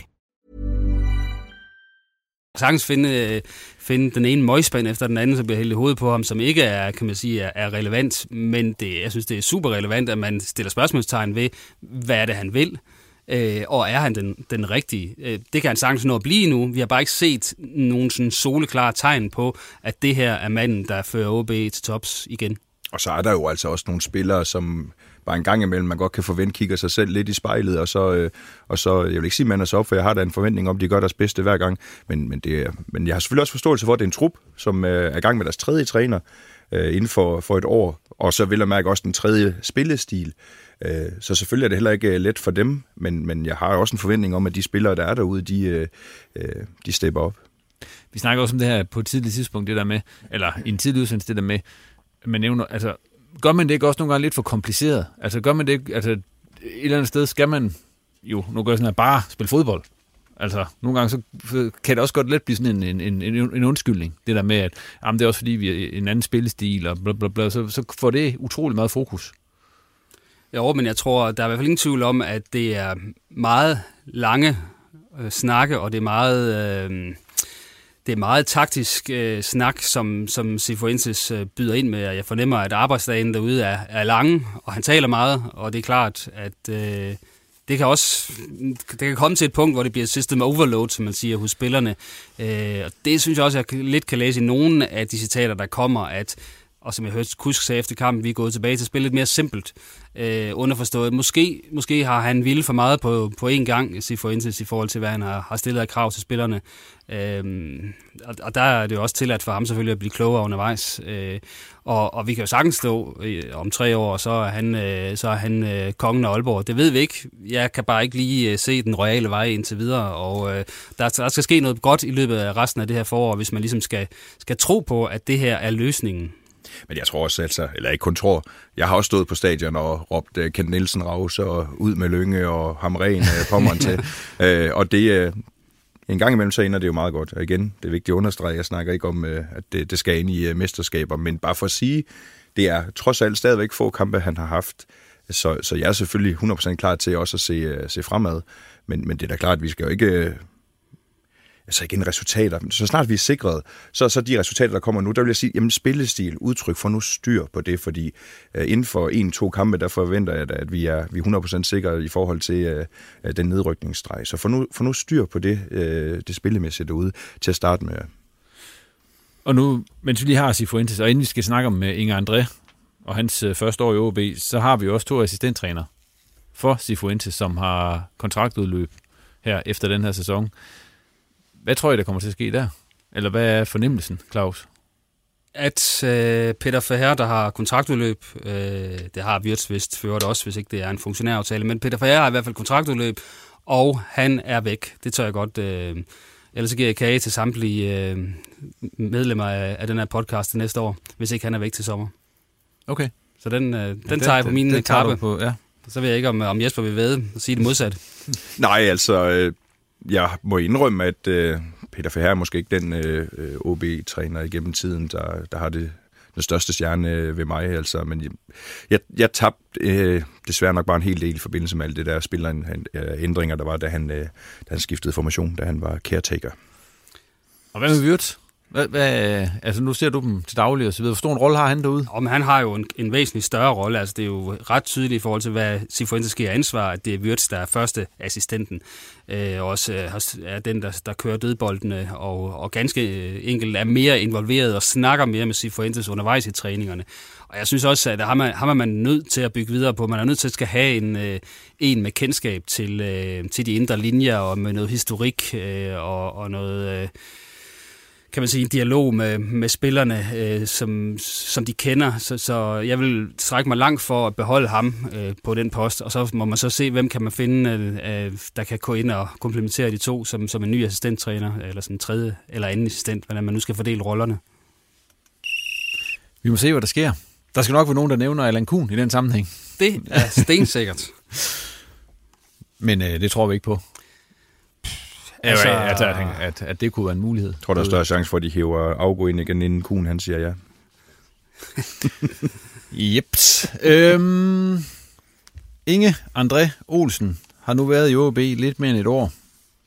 Speaker 9: Sagtens finde, finde den ene møgspand efter den anden, som bliver hældt i hovedet på ham, som ikke er, kan man sige, er, er relevant. Men det, jeg synes, det er super relevant, at man stiller spørgsmålstegn ved, hvad er det, han vil, øh, og er han den, den rigtige? Øh, det kan han sagtens nå at blive nu. Vi har bare ikke set nogen sådan soleklare tegn på, at det her er manden, der fører O B til tops igen.
Speaker 10: Og så er der jo altså også nogle spillere, som bare en gang imellem, man godt kan forvente, kigger sig selv lidt i spejlet, og så, øh, og så jeg vil ikke sige, at man er så op, for jeg har da en forventning om, at de gør deres bedste hver gang, men, men, det er, men jeg har selvfølgelig også forståelse for, at det er en trup, som øh, er i gang med deres tredje træner øh, inden for, for et år, og så vil jeg mærke også den tredje spillestil, øh, så selvfølgelig er det heller ikke let for dem, men, men jeg har også en forventning om, at de spillere, der er derude, de, øh, de stepper op.
Speaker 8: Vi snakker også om det her på et tidligt tidspunkt, det der med, eller i en tidlig udsendelse, det der med, man nævner, altså, gør man det ikke også nogle gange lidt for kompliceret? Altså, gør man det ikke, altså, et eller andet sted skal man jo, nu gør jeg sådan her, bare spille fodbold. Altså, nogle gange så kan det også godt let blive sådan en, en, en, en undskyldning, det der med, at jamen, det er også fordi, vi er en anden spillestil, og bla, bla, bla, så, så får det utrolig meget fokus.
Speaker 9: Jo, men jeg tror, der er i hvert fald ingen tvivl om, at det er meget lange øh, snakke, og det er meget... Øh, Det er meget taktisk øh, snak, som, som Cifuentes øh, byder ind med. Jeg fornemmer, at arbejdsdagen derude er, er lange, og han taler meget, og det er klart, at øh, det kan også det kan komme til et punkt, hvor det bliver system overload, som man siger, hos spillerne. Øh, og det synes jeg også, jeg lidt kan læse i nogle af de citater, der kommer, at, og som jeg hørte Kusk sagde efter kampen, vi er gået tilbage til at spille lidt mere simpelt. Øh, underforstået. Måske, måske har han ville for meget på, på én gang, Cifuentes, i forhold til, hvad han har, har stillet af krav til spillerne. Øhm, og, og der er det jo også tilladt for ham selvfølgelig at blive klogere undervejs. Øh, og, og vi kan jo sagtens stå øh, om tre år, og så er han, øh, så er han øh, kongen af Aalborg. Det ved vi ikke. Jeg kan bare ikke lige øh, se den royale vej indtil videre. Og øh, der, der skal ske noget godt i løbet af resten af det her forår, hvis man ligesom skal, skal tro på, at det her er løsningen.
Speaker 10: Men jeg tror også, altså, eller ikke kun tror, jeg har også stået på stadion og råbt uh, Kent Nielsen Rause og ud med Lynge og Hamren uh, Pommeren til. Uh, og det, uh, en gang imellem så ender det jo meget godt. Og igen, det er vigtigt at understrege, jeg snakker ikke om, uh, at det, det skal ind i uh, mesterskaber, men bare for at sige, det er trods alt stadigvæk få kampe, han har haft. Så, så jeg er selvfølgelig hundrede procent klar til også at se, uh, se fremad. Men, men det er da klart, at vi skal jo ikke... Uh, altså igen resultater. Så snart vi er sikret, så, så de resultater, der kommer nu, der vil jeg sige, jamen spillestil, udtryk for nu styr på det, fordi uh, inden for en-to kampe, der forventer jeg, at vi er, vi er hundrede procent sikre i forhold til uh, den nedrykningsstreg. Så for nu, for nu styr på det, uh, det spillemæssige derude, til at starte med.
Speaker 8: Og nu, mens vi lige har Cifuentes, og inden vi skal snakke om uh, Inger André og hans uh, første år i O B, så har vi jo også to assistenttræner for Cifuentes, som har kontraktudløb her efter den her sæson. Hvad tror I, der kommer til at ske der? Eller hvad er fornemmelsen, Claus?
Speaker 9: At øh, Peter Verheer, der har kontraktudløb, øh, det har Wirtz vist ført også, hvis ikke det er en funktionæraftale, men Peter Verheer har i hvert fald kontraktudløb, og han er væk. Det tør jeg godt. Øh, ellers så giver jeg kage til samtlige øh, medlemmer af, af den her podcast til næste år, hvis ikke han er væk til sommer.
Speaker 8: Okay.
Speaker 9: Så den, øh, den, den tager jeg på min kappe. På, ja. Så ved jeg ikke, om, om Jesper vil væde og sige det modsatte.
Speaker 10: Nej, altså... Øh Jeg må indrømme, at øh, Peter Verheer er måske ikke den øh, O B-træner igennem tiden, der, der har det, den største stjerne øh, ved mig. Altså. Men jeg, jeg, jeg tabte øh, desværre nok bare en hel del i forbindelse med alt det der spillerændringer, der var, da han, øh, da han skiftede formation, da han var caretaker.
Speaker 8: Og hvad med Wirtz? Hvad, hvad, altså nu ser du dem til daglig og så videre. Hvor stor en rolle har han derude?
Speaker 9: Og, men han har jo en, en væsentlig større rolle. Altså, det er jo ret tydeligt i forhold til, hvad Cifuentes giver ansvar, at det er Wirtz, der er første assistenten. Øh, også øh, er den, der, der kører dødboldene, og, og ganske enkelt er mere involveret og snakker mere med Cifuentes undervejs i træningerne. Og jeg synes også, at ham er, ham er man nødt til at bygge videre på. Man er nødt til at skal have en, øh, en med kendskab til, øh, til de indre linjer, og med noget historik øh, og, og noget... Øh, kan man sige, en dialog med, med spillerne, øh, som, som de kender. Så, så jeg vil strække mig langt for at beholde ham øh, på den post, og så må man så se, hvem kan man finde, øh, der kan gå ind og komplementere de to som, som en ny assistenttræner, eller sådan en tredje eller anden assistent, hvordan man nu skal fordele rollerne.
Speaker 8: Vi må se, hvad der sker. Der skal nok være nogen, der nævner Allan Kuhn i den sammenhæng.
Speaker 9: Det er stensikkert.
Speaker 8: Men øh, det tror vi ikke på. Altså, at, at, at, at det kunne være en mulighed.
Speaker 10: Jeg tror, der er større chance for, at de hæver afgå ind igen, inden Kuhn han siger ja.
Speaker 8: Jeps. øhm, Inge André Olsen har nu været i O B lidt mere end et år.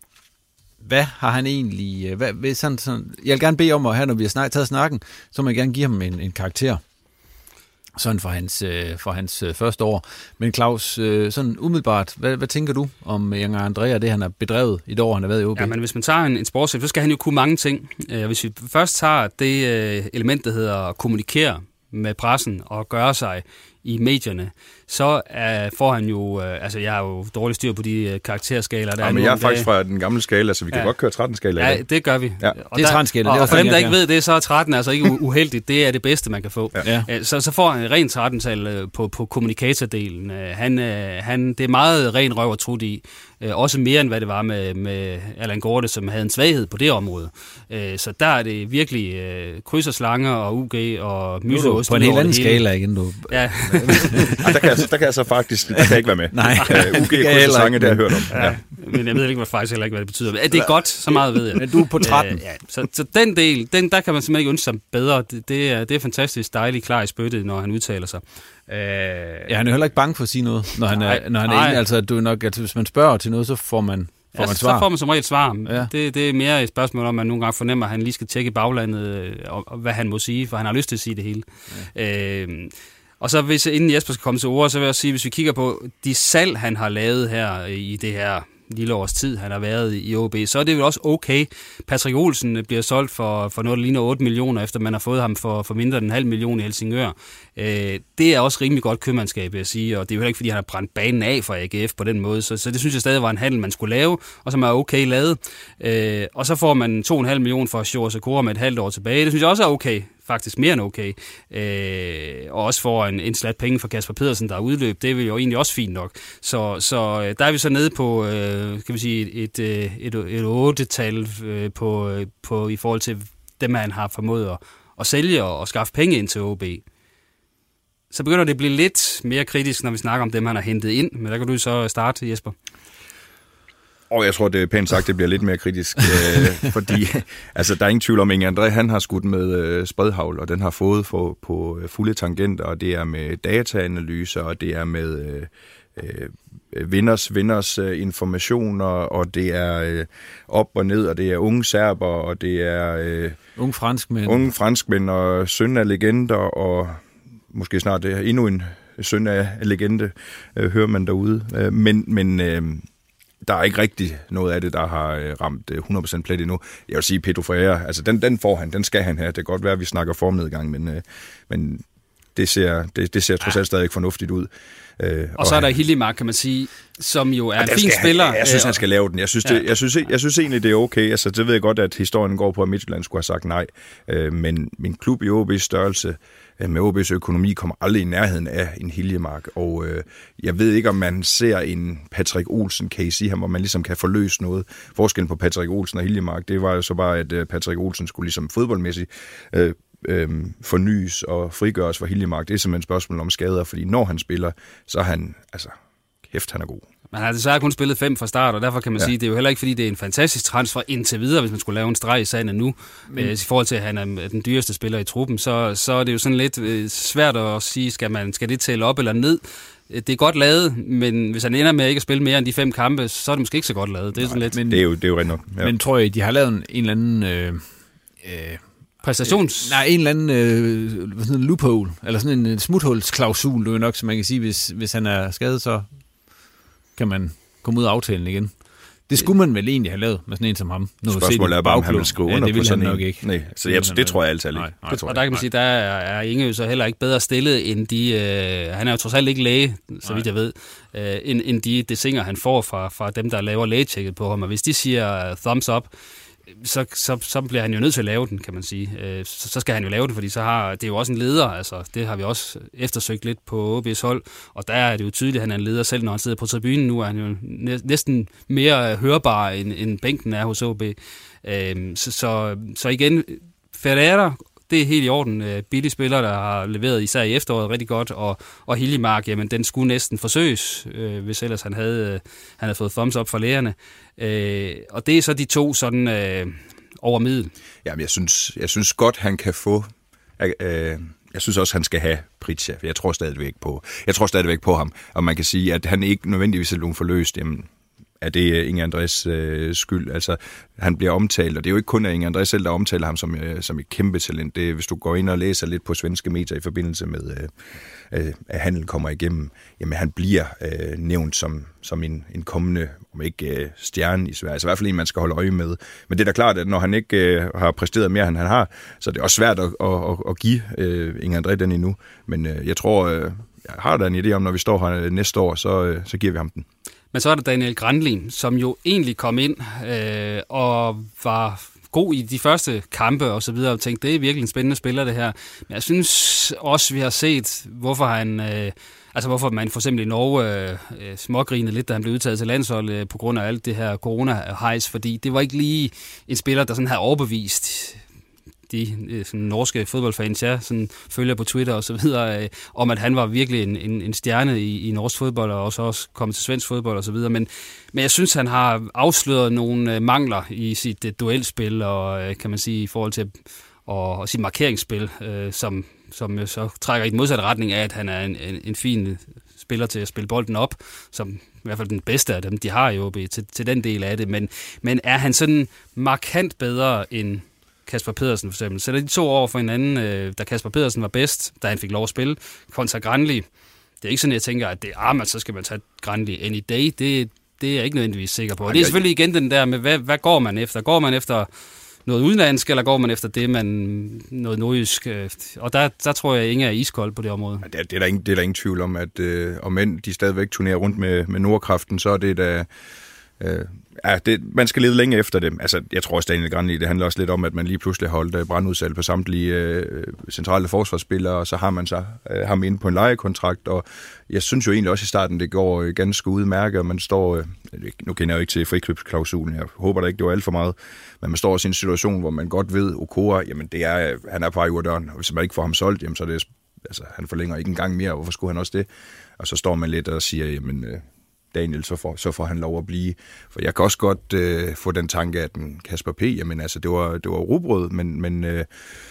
Speaker 8: Hvad har han egentlig... Hvad, hvad, sådan, sådan, jeg vil gerne bede om at have, når vi har snak, taget snakken, så må jeg gerne give ham en, en karakter. Sådan for hans, øh, for hans øh, første år. Men Claus, øh, sådan umiddelbart, hvad, hvad tænker du om Inge André og det, han har bedrevet i det år, han har været i O B?
Speaker 9: Ja, men hvis man tager en, en sportschef, så skal han jo kunne mange ting. Øh, hvis vi først tager det øh, element, der hedder at kommunikere med pressen og gøre sig i medierne, så uh, får han jo, uh, altså jeg har jo dårligt styr på de uh, karakterskaler. Der
Speaker 10: ja,
Speaker 9: er
Speaker 10: men jeg er faktisk
Speaker 9: dage.
Speaker 10: fra den gamle skala, så vi kan ja. godt køre tretten-skala.
Speaker 9: Ja, det gør vi.
Speaker 10: Ja.
Speaker 9: Og
Speaker 8: det er tretten-skala.
Speaker 9: Og,
Speaker 8: og
Speaker 9: for dem, der ikke ved det, så er tretten altså ikke uheldigt. Det er det bedste, man kan få.
Speaker 8: Ja.
Speaker 9: Uh, så, så får han en ren tretten-tal på, på kommunikatordelen. Uh, han, uh, han, det er meget ren røv og trut i. Uh, også mere end hvad det var med, med Allan Gorte, som havde en svaghed på det område. Uh, så der er det virkelig uh, kryds og slanger og U G og myseost.
Speaker 8: På en helt anden skala igen, du.
Speaker 9: Ja.
Speaker 10: ja, der, kan jeg, der kan jeg så faktisk der kan jeg ikke være med.
Speaker 8: Nej.
Speaker 10: Uh, U G kryds og sange, det har jeg hørt om.
Speaker 9: Ja. Ja. Men jeg ved ikke, hvad faktisk heller ikke, hvad det betyder. Det er godt, så meget ved jeg.
Speaker 8: Men du er på tretten.
Speaker 9: Uh, ja. så, så den del, den, der kan man simpelthen ikke ønske sig bedre. Det, det, er, det er fantastisk dejligt klar i spyttet, når han udtaler sig. Uh,
Speaker 8: ja, han er heller ikke bange for at sige noget, når han er, når han er inde. Altså, du er nok, at hvis man spørger til noget, så får man, får
Speaker 9: ja,
Speaker 8: man svar.
Speaker 9: Så får man som regel svar.
Speaker 8: Ja.
Speaker 9: Det, det er mere et spørgsmål om, at man nogle gange fornemmer, at han lige skal tjekke baglandet, og, og hvad han må sige, for han har lyst til at sige det hele. Ja. Uh, og så hvis, inden Jesper skal komme til ord, så vil jeg sige, hvis vi kigger på de salg, han har lavet her i det her lille års tid, han har været i O B, så er det jo også okay. Patrick Olsen bliver solgt for, for noget, der ligner otte millioner, efter man har fået ham for, for mindre end en halv million i Helsingør. Øh, det er også rimelig godt købmandskab, vil jeg sige, og det er jo heller ikke, fordi han har brændt banen af for A G F på den måde, så, så det synes jeg stadig var en handel, man skulle lave, og som er okay lavet. Øh, og så får man to komma fem millioner for Sjore Sakura med et halvt år tilbage. Det synes jeg også er okay. Faktisk mere end okay. Øh, og også får en, en slat penge for Kasper Pedersen, der er udløb. Det er jo egentlig også fint nok. Så, så der er vi så nede på, øh, kan vi sige, et, et, et, et otte-tal øh, på, på, i forhold til dem, han har formået at, at sælge og, og skaffe penge ind til O B. Så begynder det at blive lidt mere kritisk, når vi snakker om dem, han har hentet ind. Men der kan du så starte, Jesper.
Speaker 10: Og jeg tror, det er pænt sagt, det bliver lidt mere kritisk, øh, fordi altså, der er ingen tvivl om, at Inge André, han har skudt med øh, spredhavl, og den har fået for, på øh, fulde tangenter, og det er med dataanalyser, og det er med øh, øh, vinders, vinders øh, informationer, og det er øh, op og ned, og det er unge serber, og det er øh,
Speaker 8: unge franskmænd,
Speaker 10: unge franskmænd og søn af legender, og måske snart det er endnu en søn af legende, øh, hører man derude. Øh, men men øh, der er ikke rigtig noget af det, der har ramt hundrede procent plet endnu. Jeg vil sige, Pedro Ferreira, altså den, den får han, den skal han have. Det kan godt være, at vi snakker formnedgang, men, øh, men det ser, det, det ser trods alt stadig fornuftigt ud. Øh,
Speaker 9: og, og så er der Hiljemark, kan man sige, som jo er ja, en fin
Speaker 10: han,
Speaker 9: spiller.
Speaker 10: Jeg synes, han skal lave den. Jeg synes, det, jeg synes, jeg synes egentlig, det er okay. Altså, det ved jeg godt, at historien går på, at Midtjylland skulle have sagt nej. Øh, men min klub i O B's størrelse, med O B's økonomi, kommer aldrig i nærheden af en Hiljemark. Og øh, jeg ved ikke, om man ser en Patrick Olsen-case i ham, hvor man ligesom kan forløse noget. Forskellen på Patrick Olsen og Hiljemark, det var jo så bare, at Patrick Olsen skulle ligesom fodboldmæssigt øh, øh, fornyes og frigøres for Hiljemark. Det er simpelthen et spørgsmål om skader, fordi når han spiller, så er han, altså, kæft, han er god.
Speaker 9: Man har desværre kun spillet fem fra start, og derfor kan man ja. sige, det er jo heller ikke, fordi det er en fantastisk transfer indtil videre, hvis man skulle lave en streg i sandet nu. Men øh, i forhold til, at han er den dyreste spiller i truppen, så, så er det jo sådan lidt øh, svært at sige, skal, man, skal det tælle op eller ned? Det er godt lavet, men hvis han ender med ikke at spille mere end de fem kampe, så er det måske ikke så godt lavet. Det er, sådan
Speaker 10: Nej,
Speaker 9: lidt...
Speaker 10: men, det er jo, det er jo rent nok.
Speaker 8: Ja. Men tror jeg, de har lavet en, en eller anden... Øh, øh,
Speaker 9: præstations...
Speaker 8: Nej, en eller anden øh, sådan en loophole, eller sådan en smuthulsklausul, det er nok, som man kan sige, hvis, hvis han er skadet, så kan man komme ud af aftalen igen. Det skulle man vel egentlig have lavet med sådan en som ham.
Speaker 10: Spørgsmålet er bare, om han vil skrive under
Speaker 8: ja,
Speaker 10: på sådan
Speaker 8: en.
Speaker 10: Nok ikke. Nej, så jeg, det, det tror jeg altid ikke.
Speaker 9: Det tror og der kan man sige, der er Inge så heller ikke bedre stillet end de... Øh, han er jo trods alt ikke læge, så vidt jeg ved, øh, end, end de desinger, han får fra, fra dem, der laver lægetjekket på ham. Og hvis de siger thumbs up, Så, så, så bliver han jo nødt til at lave den, kan man sige. Så, så skal han jo lave den, fordi så har, det er jo også en leder, altså det har vi også eftersøgt lidt på O B's hold, og der er det jo tydeligt, at han er en leder selv, når han sidder på tribunen. Nu er han jo næsten mere hørbar, end, end bænken er hos O B. Så, så, så igen, Ferreira, det er helt i orden. Billige spillere, der har leveret især i efteråret rigtig godt, og, og Hiljemark, jamen den skulle næsten forsøges, øh, hvis ellers han havde, han havde fået thumbs up fra lægerne. Øh, og det er så de to sådan øh, over middel.
Speaker 10: Jamen, jeg synes, jeg synes godt, han kan få... Øh, jeg synes også, han skal have Pritja. Jeg tror stadigvæk på, jeg tror stadigvæk på ham, og man kan sige, at han ikke nødvendigvis er nogen forløst. Jamen, er det Inge Andrés øh, skyld. Altså, han bliver omtalt, og det er jo ikke kun Inge Andrés selv, der omtaler ham som, øh, som et kæmpe talent. Det, hvis du går ind og læser lidt på svenske medier i forbindelse med, øh, øh, at handel kommer igennem, jamen han bliver øh, nævnt som, som en, en kommende, om ikke øh, stjerne i Sverige. Altså i hvert fald en, man skal holde øje med. Men det er da klart, at når han ikke øh, har præsteret mere, end han har, så er det også svært at, at, at, at give øh, Inge André den endnu. Men øh, jeg tror, øh, jeg har da en idé om, når vi står her næste år, så, øh, så giver vi ham den.
Speaker 9: Men så er der Daniel Granlin, som jo egentlig kom ind øh, og var god i de første kampe og så videre, og tænkte, det er virkelig en spændende spiller, det her. Men jeg synes også, vi har set, hvorfor han... Øh, altså hvorfor man for eksempel i Norge øh, smågrinede lidt, da han blev udtaget til landshold øh, på grund af alt det her corona-hejs, fordi det var ikke lige en spiller, der sådan havde overbevist de sådan, norske fodboldfans, jeg sådan, følger på Twitter og så videre, øh, om at han var virkelig en, en, en stjerne i, i norsk fodbold, og også, også kommet til svensk fodbold og så videre. Men, men jeg synes, han har afsløret nogle øh, mangler i sit øh, duelspil, og øh, kan man sige, i forhold til og, og sit markeringsspil, øh, som, som så trækker i den modsatte retning af, at han er en, en, en fin spiller til at spille bolden op, som i hvert fald den bedste af dem, de har jo til, til den del af det. Men, men er han sådan markant bedre end Kasper Pedersen for eksempel? Så er de to år for hinanden, øh, da Kasper Pedersen var bedst, da han fik lov at spille, kontra Granli. Det er ikke sådan, jeg tænker, at det er, man, så skal man tage Granli any day. Det, det er jeg ikke nødvendigvis sikker på. Og det er selvfølgelig igen den der med, hvad, hvad går man efter? Går man efter noget udenlandsk, eller går man efter det, man noget nordjysk? Og der, der tror jeg, at ingen er iskold på det område.
Speaker 10: Ja, det, er, det, er der ingen, det er der ingen tvivl om, at øh, om end de stadigvæk turnerer rundt med, med Nordkraften, så er det da... Øh, ja, det, man skal lede længe efter dem. Altså, jeg tror også, Daniel Granli, det handler også lidt om, at man lige pludselig holdt uh, brandudsalg på samtlige øh, centrale forsvarsspillere, og så har man så øh, ham inde på en lejekontrakt, og jeg synes jo egentlig også i starten, det går øh, ganske udmærket, og man står, øh, nu kender jeg jo ikke til frikøbsklausulen, jeg håber da ikke, det var alt for meget, men man står også i en situation, hvor man godt ved, Okora, jamen det er, han er på vej ud af døren, og hvis man ikke får ham solgt, jamen så er det, altså han forlænger ikke en gang mere, hvorfor skulle han også det? Og så står man lidt og siger, jamen øh, Daniel, så får, så får han lov at blive. For jeg kan også godt øh, få den tanke, at den Kasper P., jamen altså, det var, det var rugbrød, men, men øh,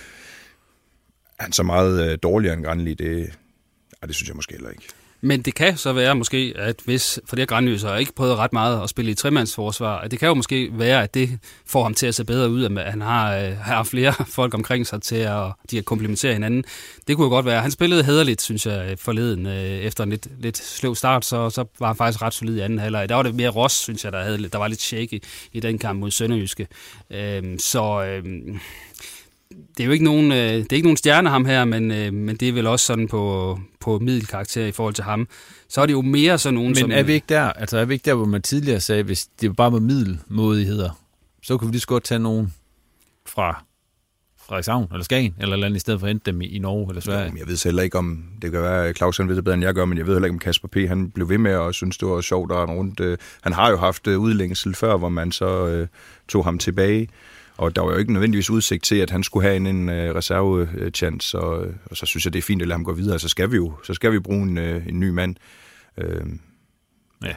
Speaker 10: han så meget øh, dårligere end Granli, det, øh, det synes jeg måske heller ikke.
Speaker 9: Men det kan så være måske, at hvis, for det har Granli så ikke prøvet ret meget at spille i tremandsforsvar, at det kan jo måske være, at det får ham til at se bedre ud, at han har, øh, har flere folk omkring sig til at de at komplementere hinanden. Det kunne jo godt være. Han spillede hæderligt, synes jeg, forleden. Øh, efter en lidt, lidt sløv start, så, så var han faktisk ret solid i anden halvleg. Der var det mere Ross, synes jeg, der, havde, der var lidt shaky i den kamp mod Sønderjyske. Øh, så... Øh, Det er jo ikke nogen, det er ikke nogen stjerne ham her, men, men det er vel også sådan på, på middelkarakter i forhold til ham. Så er det jo mere sådan nogen,
Speaker 8: men
Speaker 9: som...
Speaker 8: Men er vi ikke der, altså er vi ikke der, hvor man tidligere sagde, hvis det bare var middelmådigheder, så kunne vi lige så godt tage nogen fra Frederikshavn eller Skagen, eller eller andet, i stedet for at hente dem i, i Norge eller Sverige.
Speaker 10: Jeg ved heller ikke om, det kan være, Claus han ved det bedre end jeg gør, men jeg ved heller ikke om Kasper P., han blev ved med og synes det var sjovt at rundt. Han har jo haft udlængsel før, hvor man så øh, tog ham tilbage. Og der var jo ikke nødvendigvis udsigt til, at han skulle have en, en uh, reserve-chance, og, og så synes jeg, det er fint at lade ham gå videre. Så skal vi jo så skal vi bruge en, uh, en ny mand. Uh,
Speaker 9: ja,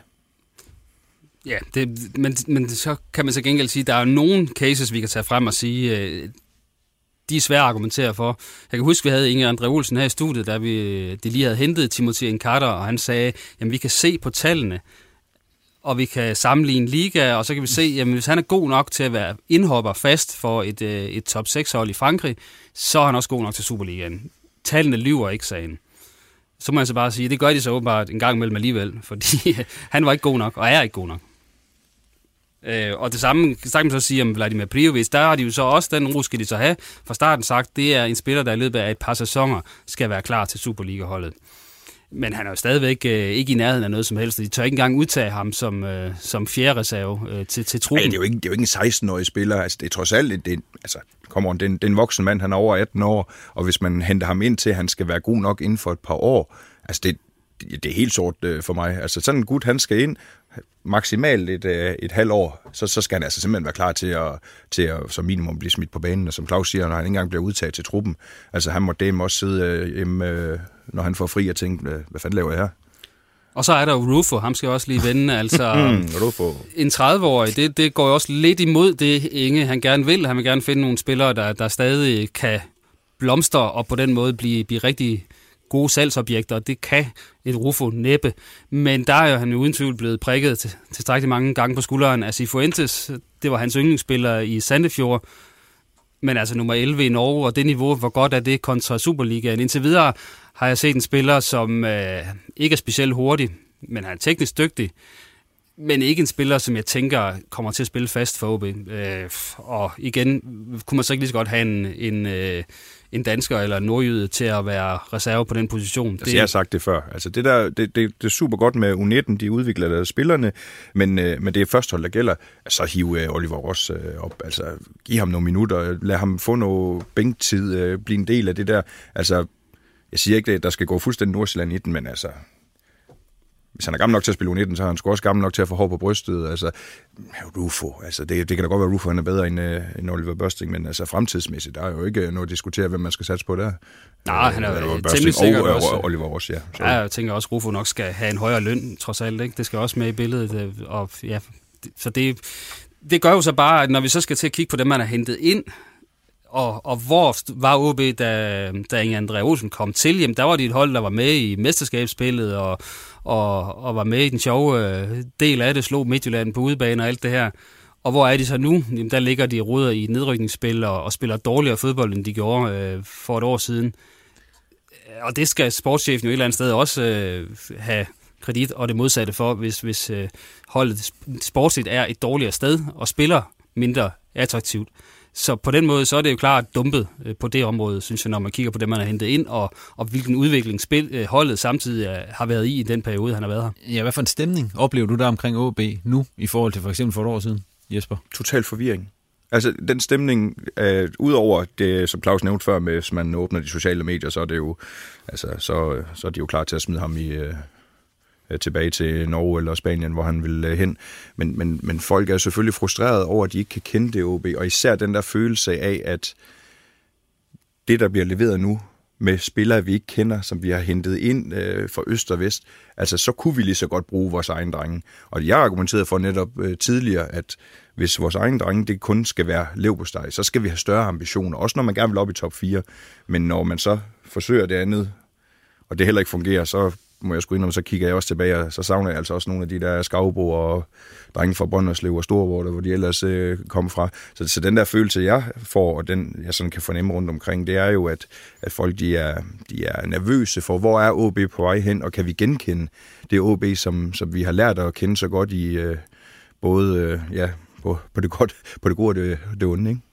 Speaker 9: ja det, men, men så kan man så gengæld sige, at der er nogle cases, vi kan tage frem og sige, uh, de er svære at argumentere for. Jeg kan huske, vi havde Inge André Olsen her i studiet, da vi de lige havde hentet Timothy Nkata, og han sagde, jamen vi kan se på tallene, og vi kan sammenligne liga, og så kan vi se, jamen hvis han er god nok til at være indhopper fast for et, et top seks hold i Frankrig, så er han også god nok til Superligaen. Tallene lyver ikke, sagde han. Så må jeg så bare sige, det gør de så åbenbart en gang imellem alligevel, fordi han var ikke god nok, og er ikke god nok. Øh, og det samme kan man så sige om Vladimir Prijovic, der har de jo så også, den ro skal de så have, fra starten sagt, det er en spiller, der i løbet af et par sæsoner skal være klar til Superliga-holdet. Men han er jo stadigvæk øh, ikke i nærheden af noget som helst. De tør ikke engang udtage ham som, øh, som fjerde reserve øh, til, til truppen.
Speaker 10: Ej, det, er jo ikke, det er jo ikke en seksten-årig spiller. Altså, det er trods alt det, altså, kommer on, det, er en, det er en voksen mand, han er over atten år, og hvis man henter ham ind til, at han skal være god nok inden for et par år, altså det, det, det er helt sort øh, for mig. Altså sådan en gut, han skal ind maksimalt et, øh, et halvt år, så, så skal han altså simpelthen være klar til at, til at som minimum blive smidt på banen, og som Claus siger, når han ikke engang bliver udtaget til truppen. Altså han må dem også sidde øh, hjemme, øh, når han får fri og tænke, hvad fanden laver jeg her?
Speaker 9: Og så er der jo Rufo, ham skal også lige vende, altså
Speaker 10: Rufo.
Speaker 9: En tredive-årig, det, det går jo også lidt imod det, Inge han gerne vil. Han vil gerne finde nogle spillere, der, der stadig kan blomstre og på den måde blive, blive rigtig gode salgsobjekter, og det kan et Rufo næppe. Men der er jo han uden tvivl blevet prikket til, tilstrækkeligt mange gange på skulderen af Cifuentes. Det var hans yndlingsspiller i Sandefjord, men altså nummer elleve i Norge, og det niveau, hvor godt er det kontra Superligaen. Indtil videre har jeg set en spiller, som øh, ikke er specielt hurtig, men han er teknisk dygtig, men ikke en spiller, som jeg tænker kommer til at spille fast for O B. Øh, og igen, kunne man så ikke lige så godt have en, en, øh, en dansker eller en nordjyde til at være reserve på den position.
Speaker 10: Altså, jeg har sagt det før. Altså, det, der, det, det, det er super godt med U nitten, de udvikler der spillerne, men, øh, men det er førstehold, der gælder. Så hive øh, Oliver Ross øh, op. Altså, giv ham nogle minutter, lad ham få noget bænktid, øh, blive en del af det der. Altså, jeg siger ikke, at der skal gå fuldstændig Nordsjælland i den, men altså, hvis han er gammel nok til at spille U nitten, så er han sgu også gammel nok til at få hår på brystet. Altså, Rufo, altså det, det kan da godt være, at Rufo han er bedre end, uh, end Oliver Børsting, men altså fremtidsmæssigt, der er jo ikke noget at diskutere, hvem man skal satse på der.
Speaker 9: Nej, han er jo temmelig sikkert
Speaker 10: og,
Speaker 9: også.
Speaker 10: Og Oliver også, ja. Så.
Speaker 9: Ja, jeg tænker også, at Rufo nok skal have en højere løn, trods alt, ikke? Det skal også med i billedet. Og, ja, så det, det gør jo så bare, at når vi så skal til at kigge på dem, man har hentet ind, Og, og hvor var O B, da, da Inge André Olsen kom til? Jamen, der var de et hold, der var med i mesterskabsspillet og, og, og var med i den sjove del af det, slog Midtjylland på udebane og alt det her. Og hvor er de så nu? Jamen, der ligger de ruder i nedrykningsspil og, og spiller dårligere fodbold, end de gjorde øh, for et år siden. Og det skal sportschefen jo et eller andet sted også øh, have kredit og det modsatte for, hvis, hvis øh, holdet sportsligt er et dårligere sted og spiller mindre attraktivt. Så på den måde, så er det jo klart dumpet på det område, synes jeg, når man kigger på det, man har hentet ind, og, og hvilken udvikling spil, holdet samtidig har været i i den periode, han har været her.
Speaker 8: Ja, hvad for en stemning oplever du der omkring O B nu, i forhold til for eksempel for et år siden, Jesper?
Speaker 10: Total forvirring. Altså, den stemning, øh, udover det, som Claus nævnte før, med, hvis man åbner de sociale medier, så er det jo, altså, så, så er de jo klar til at smide ham i... Øh, tilbage til Norge eller Spanien, hvor han vil hen. Men, men, men folk er selvfølgelig frustrerede over, at de ikke kan kende det O B, og især den der følelse af, at det, der bliver leveret nu, med spillere, vi ikke kender, som vi har hentet ind øh, fra øst og vest, altså så kunne vi lige så godt bruge vores egen drenge. Og jeg har argumenteret for netop øh, tidligere, at hvis vores egen drenge, det kun skal være leverpostej, så skal vi have større ambitioner, også når man gerne vil op i top fire. Men når man så forsøger det andet, og det heller ikke fungerer, så må jeg sgu indrømme, så kigger jeg også tilbage, og så savner jeg altså også nogle af de der Skavbo og drenge fra Brønderslev og Storvorde, hvor de ellers øh, kom fra. Så, så den der følelse, jeg får, og den jeg sådan kan fornemme rundt omkring, det er jo, at, at folk de er, de er nervøse for, hvor er O B på vej hen, og kan vi genkende det O B, som, som vi har lært at kende så godt i øh, både øh, ja, på, på, det godt, på det gode og det, det onde, ikke?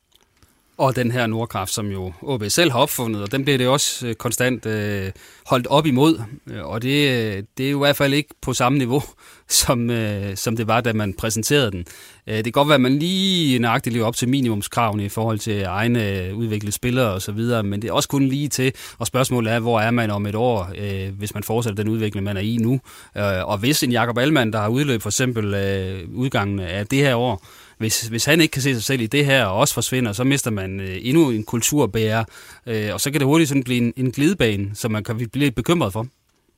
Speaker 9: Og den her Nordkraft, som jo O B selv har opfundet, og den bliver det også konstant øh, holdt op imod. Og det, det er jo i hvert fald ikke på samme niveau, som, øh, som det var, da man præsenterede den. Det kan godt være, at man lige nøjagtigt lever op til minimumskravene i forhold til egne udviklede spillere og så videre, men det er også kun lige til, og spørgsmålet er, hvor er man om et år, øh, hvis man fortsætter den udvikling, man er i nu. Øh, og hvis en Jakob Allmann, der har udløbet for eksempel øh, udgangen af det her år, Hvis, hvis han ikke kan se sig selv i det her og også forsvinder, så mister man øh, endnu en kulturbærer, øh, og så kan det hurtigt sådan blive en, en glidebane, som man kan blive bekymret for.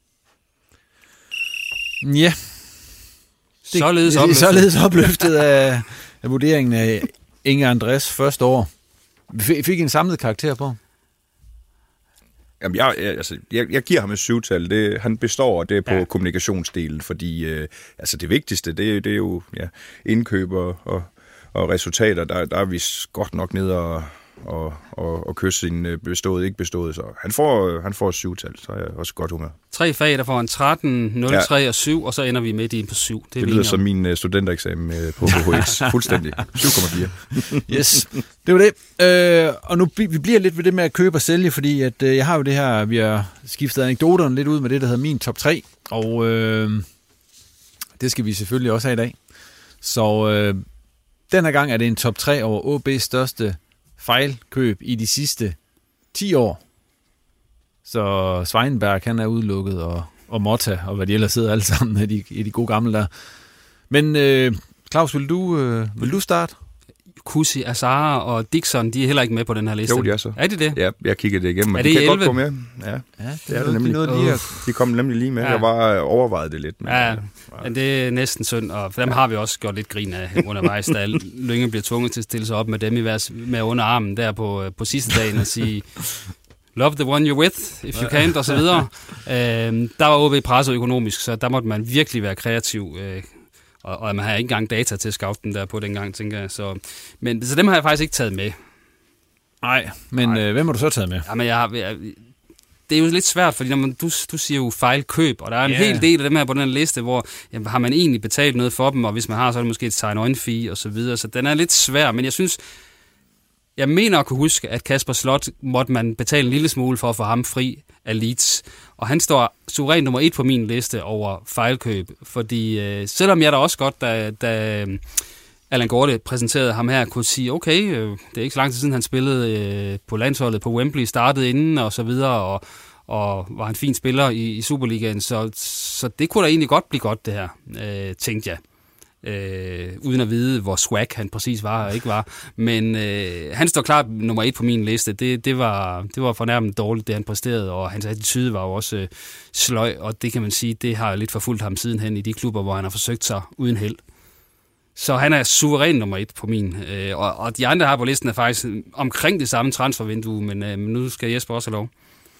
Speaker 8: Ja. Det,
Speaker 9: således
Speaker 8: det,
Speaker 9: opløftet.
Speaker 8: Således opløftet af, af vurderingen af Inge Andrés første år. Vi fik en samlet karakter på.
Speaker 10: Jamen, jeg, altså, jeg, jeg giver ham et syvtal. Det, han består, og det er på
Speaker 9: Ja.
Speaker 10: kommunikationsdelen, fordi øh, altså det vigtigste, det, det er jo ja, indkøb og, og, og resultater. Der, der er vi godt nok nede og, og, og, og kysse sin bestået, ikke bestået. Så han får, han får et syvtal, så er jeg også godt humør.
Speaker 9: Tre fag, der får en tretten, nul, tre ja. og syv, og så ender vi midt i på syv. Det,
Speaker 10: det lyder som min uh, studentereksamen uh, på H H X. Fuldstændig. syv komma fire.
Speaker 8: Yes, det var det. Øh, og nu vi bliver lidt ved det med at købe og sælge, fordi at, øh, jeg har jo det her, vi har skiftet anekdoterne lidt ud med det, der hedder min top tre, og øh, det skal vi selvfølgelig også have i dag. Så øh, den her gang er det en top tre over A B's største fejlkøb i de sidste ti år. Så Sveinberg, han er udelukket, og, og Motta, og hvad de ellers sidder alle sammen i de, i de gode gamle der. Men øh, Claus, vil du, øh, vil du starte?
Speaker 9: Kusi, Azar og Dixon, de er heller ikke med på den her liste.
Speaker 10: Jo, de er så.
Speaker 9: Er det det?
Speaker 10: Ja, jeg kiggede det igennem,
Speaker 9: er
Speaker 10: og
Speaker 9: det
Speaker 10: de kan
Speaker 9: elleve?
Speaker 10: godt gå med. Ja,
Speaker 8: ja
Speaker 10: det, det er det nemlig.
Speaker 8: Noget, de, er...
Speaker 10: de kom nemlig lige med. Ja. Jeg var overvejet det lidt. Men
Speaker 9: ja, men det er næsten synd, og for dem har vi også gjort lidt grin af undervejs, da Lynge bliver tvunget til at stille sig op med dem i vers, med under armen der på, på sidste dagen og sige... Love the one you're with, if you can't, og så videre. øhm, der var A B presset økonomisk, så der måtte man virkelig være kreativ. Øh, og, og man har ikke engang data til at scoute den der på dengang, tænker jeg. Så, men, så dem har jeg faktisk ikke taget med.
Speaker 8: Nej, men øh, hvem har du så taget med?
Speaker 9: Jamen, jeg har... Jeg, det er jo lidt svært, fordi når man, du, du siger jo fejlkøb, og der er en
Speaker 8: yeah.
Speaker 9: hel del af dem her på den liste, hvor jamen, har man egentlig betalt noget for dem, og hvis man har, så er det måske et sign-on-fee og så videre. Så den er lidt svær, men jeg synes... Jeg mener at kunne huske, at Kasper Slot måtte man betale en lille smule for at få ham fri af Leeds. Og han står suverænt nummer et på min liste over fejlkøb. Fordi øh, selvom jeg da også godt, da, da Allan Gorte præsenterede ham her, kunne sige, okay, øh, det er ikke så lang tid siden, han spillede øh, på landsholdet på Wembley, startede inden og så videre, og, og var en fin spiller i, i Superligaen. Så, så det kunne da egentlig godt blive godt, det her, øh, tænkte jeg. Øh, uden at vide, hvor swag han præcis var og ikke var. Men øh, han står klart nummer et på min liste. Det, det, var, det var fornærmende dårligt, det han præsterede, og hans attitude var jo også øh, sløj, og det kan man sige, det har lidt forfulgt ham sidenhen i de klubber, hvor han har forsøgt sig uden held. Så han er suveræn nummer et på min. Øh, og, og de andre her på listen er faktisk omkring det samme transfervindue, men øh, nu skal Jesper også have lov.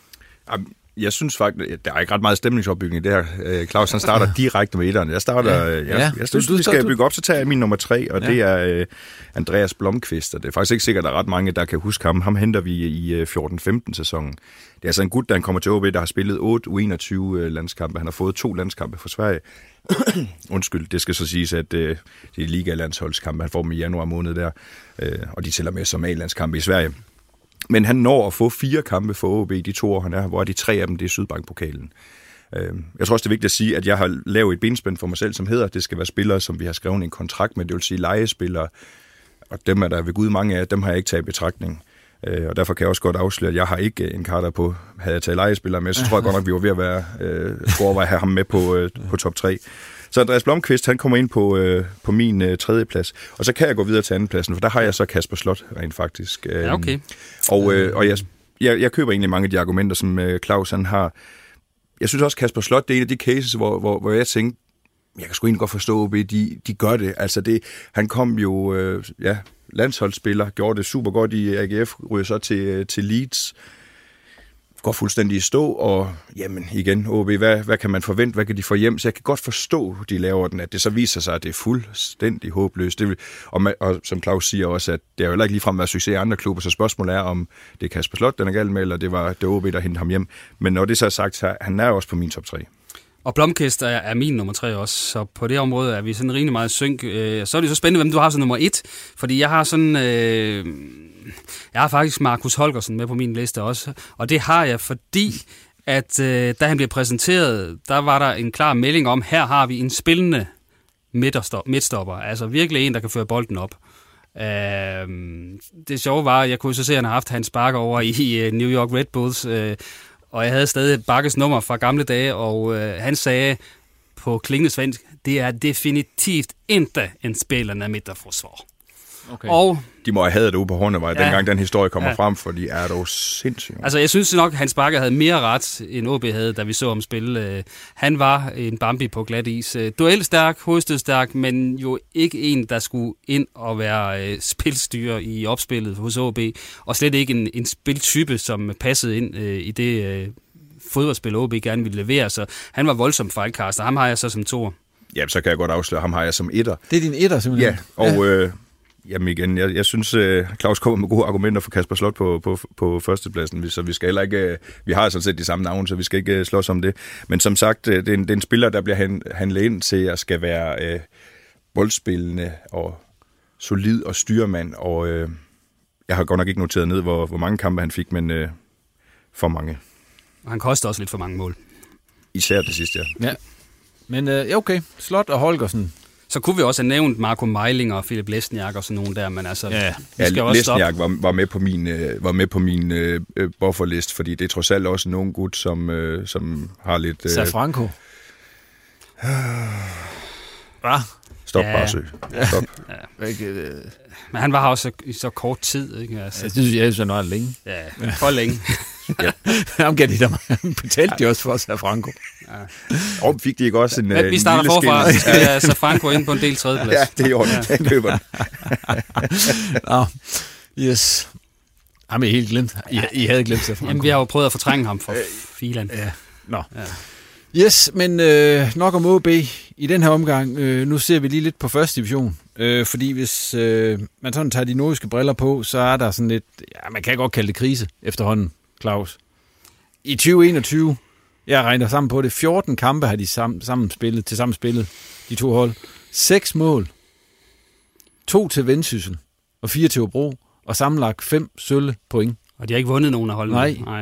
Speaker 10: Jeg synes faktisk, der er ikke ret meget stemningsopbygning i det her. Claus, han starter direkte med etteren. Jeg starter, ja, jeg, ja. jeg synes, du, vi skal bygge op, så tager jeg min nummer tre, og ja. det er uh, Andreas Blomqvist. Og det er faktisk ikke sikkert, at der er ret mange, der kan huske ham. Ham henter vi i fjorten femten sæsonen. Det er altså en gut, der kommer til A B, der har spillet otte U enogtyve landskampe. Han har fået to landskampe for Sverige. Undskyld, det skal så siges, at uh, det er liga-landsholdskampe. Han får dem i januar måned der, uh, og de tæller med som A-landskampe i Sverige. Men han når at få fire kampe for A B i de to år, han er, hvor de tre af dem, det er Sydbank-pokalen. Jeg tror også, det er vigtigt at sige, at jeg har lavet et benspænd for mig selv, som hedder, at det skal være spillere, som vi har skrevet en kontrakt med, det vil sige lejespillere, og dem er der ved Gud mange af, dem har jeg ikke taget i betragtning. Og derfor kan jeg også godt afsløre, at jeg har ikke en karter på, havde jeg taget lejespillere med, så tror jeg godt nok, vi var ved at være, øh, overveje at have ham med på, øh, på top tre. Så Andreas Blomqvist, han kommer ind på, øh, på min øh, tredje plads. Og så kan jeg gå videre til andenpladsen, for der har jeg så Kasper Slot rent faktisk. Øh,
Speaker 9: ja, okay.
Speaker 10: Og, øh, og jeg, jeg, jeg køber egentlig mange af de argumenter, som øh, Claus han har. Jeg synes også, Kasper Slot, det er en af de cases, hvor, hvor, hvor jeg tænkte, jeg kan sgu egentlig godt forstå, at de, de gør det. Altså det, han kom jo, øh, ja, landsholdsspiller, gjorde det super godt i A G F, ryger så til, til Leeds. Går fuldstændig i stå, og jamen igen, A B, hvad, hvad kan man forvente, hvad kan de få hjem? Så jeg kan godt forstå, de laver den, at det så viser sig, at det er fuldstændig håbløst. Det vil, og, man, og som Claus siger også, at det er jo heller ikke ligefrem været succes i andre klubber, så spørgsmålet er, om det er Kasper Slot, den er galt med, eller det var det A B, der hentede ham hjem. Men når det så er sagt, så han er også på min top tre. Og
Speaker 9: Blomqvist er, er min nummer tre også, så på det område er vi sådan rimelig meget synk. Øh, så er det så spændende, hvem du har som nummer et, fordi jeg har sådan... Øh, jeg har faktisk Markus Holgersen med på min liste også, og det har jeg, fordi at øh, da han blev præsenteret, der var der en klar melding om, her har vi en spillende midtstopper, altså virkelig en, der kan føre bolden op. Øh, det sjove var, at jeg kunne så se, at han har haft hans bakker over i uh, New York Red Bulls, øh, og jeg havde stadig Bakkes nummer fra gamle dage, og øh, han sagde på klingende svensk, det er definitivt ikke en spillende midterforsvar. Okay. Og
Speaker 10: de må have hadet det ude på Hornevej,
Speaker 9: ja,
Speaker 10: dengang den historie kommer
Speaker 9: ja.
Speaker 10: frem, for de er dog sindssygt.
Speaker 9: Altså, jeg synes nok, Hans Bakke havde mere ret, end O B havde, da vi så ham spille. Han var en Bambi på glat is. Duelstærk, hovedstødstærk, men jo ikke en, der skulle ind og være øh, spilstyrer i opspillet hos O B, og slet ikke en, en spiltype, som passede ind øh, i det øh, fodboldspil, O B gerne ville levere. Så han var voldsomt fejlkaster. Ham har jeg så som toer.
Speaker 10: Ja, så kan jeg godt afsløre, ham har jeg som etter.
Speaker 3: Det er din etter, simpelthen?
Speaker 10: Ja, og ja. Øh, jamen igen, jeg, jeg synes, uh, Claus kommer med gode argumenter for Kasper Slot på, på, på førstepladsen, så vi skal heller ikke, uh, vi har altså set de samme navne, så vi skal ikke uh, slås om det. Men som sagt, uh, det, er en, det er en spiller, der bliver han, handlet ind til at skal være uh, boldspillende og solid og styrmand, og uh, jeg har godt nok ikke noteret ned, hvor, hvor mange kampe han fik, men uh, for mange.
Speaker 9: Og han koster også lidt for mange mål.
Speaker 10: Især det sidste, ja.
Speaker 8: Ja. Men øh, okay, Slot og Holgersen.
Speaker 9: Så kunne vi også have nævnt Marco Meiling og Philip Lesniak og sådan nogen der, men altså...
Speaker 10: Ja, ja Lesniak var, var med på min, øh, var med på min øh, bufferlist, fordi det er trods alt også nogen gut, som, øh, som har lidt... Øh...
Speaker 8: Safranco. Hvad?
Speaker 10: Stop ja. bare, søg. Stop.
Speaker 9: Ja. Men han var her også i så kort tid, ikke? Altså,
Speaker 8: jeg synes, jeg synes, han var længe.
Speaker 9: Ja, for længe.
Speaker 10: Ja.
Speaker 8: Ham gav de der, betalte de også for Safranco.
Speaker 10: Ja. Og fik de ikke også en,
Speaker 9: men, vi starter forfra, så skal vi have Safranco ind på en del tredjeplads.
Speaker 10: Ja, det er jo ja. Den køber den.
Speaker 8: Nå, yes. Ham er helt glemt. I, I havde glemt Safranco.
Speaker 9: Jamen, vi har jo prøvet at fortrænge ham for filan.
Speaker 8: Ja, nå. Ja. Yes, men øh, nok om O B i den her omgang. Øh, nu ser vi lige lidt på første division. Øh, fordi hvis øh, man sådan tager de nordiske briller på, så er der sådan lidt, ja, man kan godt kalde det krise efterhånden, Claus. I tyve enogtyve, jeg regner sammen på det, fjorten kampe har de sammen, sammen spillet, til sammen spillet, de to hold. Seks mål. To til Vendsyssel og fire til Hobro, og sammenlagt fem sølle point.
Speaker 9: Og de har ikke vundet nogen af holdene.
Speaker 8: Nej.
Speaker 9: Nej.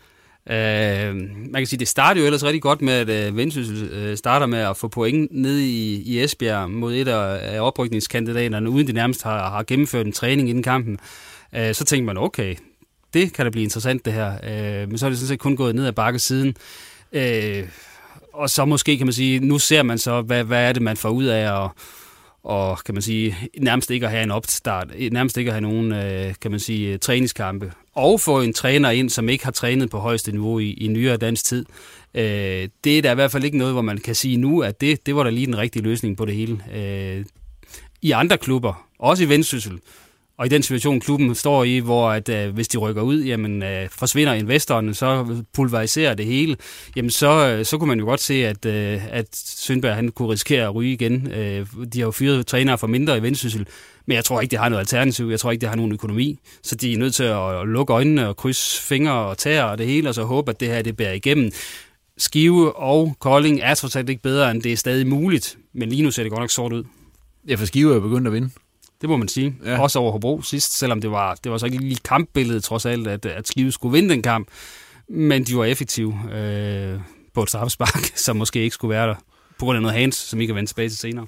Speaker 9: Uh, man kan sige, det starter jo ellers rigtig godt med, at uh, Vendsyssel uh, starter med at få point ned i, i Esbjerg mod et af oprykningskandidaterne, uden de nærmest har, har gennemført en træning inden kampen. Uh, så tænker man, okay, det kan da blive interessant det her. Uh, men så er det sådan set kun gået ned ad bakke siden. Uh, og så måske kan man sige, nu ser man så, hvad, hvad er det, man får ud af at og kan man sige, nærmest ikke at have en opstart, nærmest ikke at have nogen, kan man sige, træningskampe. Og få en træner ind, som ikke har trænet på højeste niveau i, i nyere dansk tid. Øh, det er da i hvert fald ikke noget, hvor man kan sige nu, at det, det var da lige den rigtige løsning på det hele. Øh, I andre klubber, også i Vendsyssel, og i den situation, klubben står i, hvor at, øh, hvis de rykker ud, jamen øh, forsvinder investorerne, så pulveriserer det hele, jamen så, øh, så kunne man jo godt se, at, øh, at Sønberg han kunne risikere at ryge igen. Øh, de har jo fyret trænere for mindre i Vendsyssel, men jeg tror ikke, det har noget alternativ. Jeg tror ikke, det har nogen økonomi. Så de er nødt til at lukke øjnene og krydse fingre og tæer og det hele, og så håbe, at det her det bærer igennem. Skive og Kolding er trods alt ikke bedre, end det er stadig muligt, men lige nu ser det godt nok sort ud.
Speaker 8: Ja, for Skive er begyndt at vinde.
Speaker 9: Det må man sige. Ja. Også over Hobro sidst, selvom det var, det var så ikke lige kampbilledet trods alt, at, at Skive skulle vinde den kamp. Men de var effektive øh, på et straffespark, som måske ikke skulle være der, på grund af noget hands, som ikke kan vende tilbage til senere.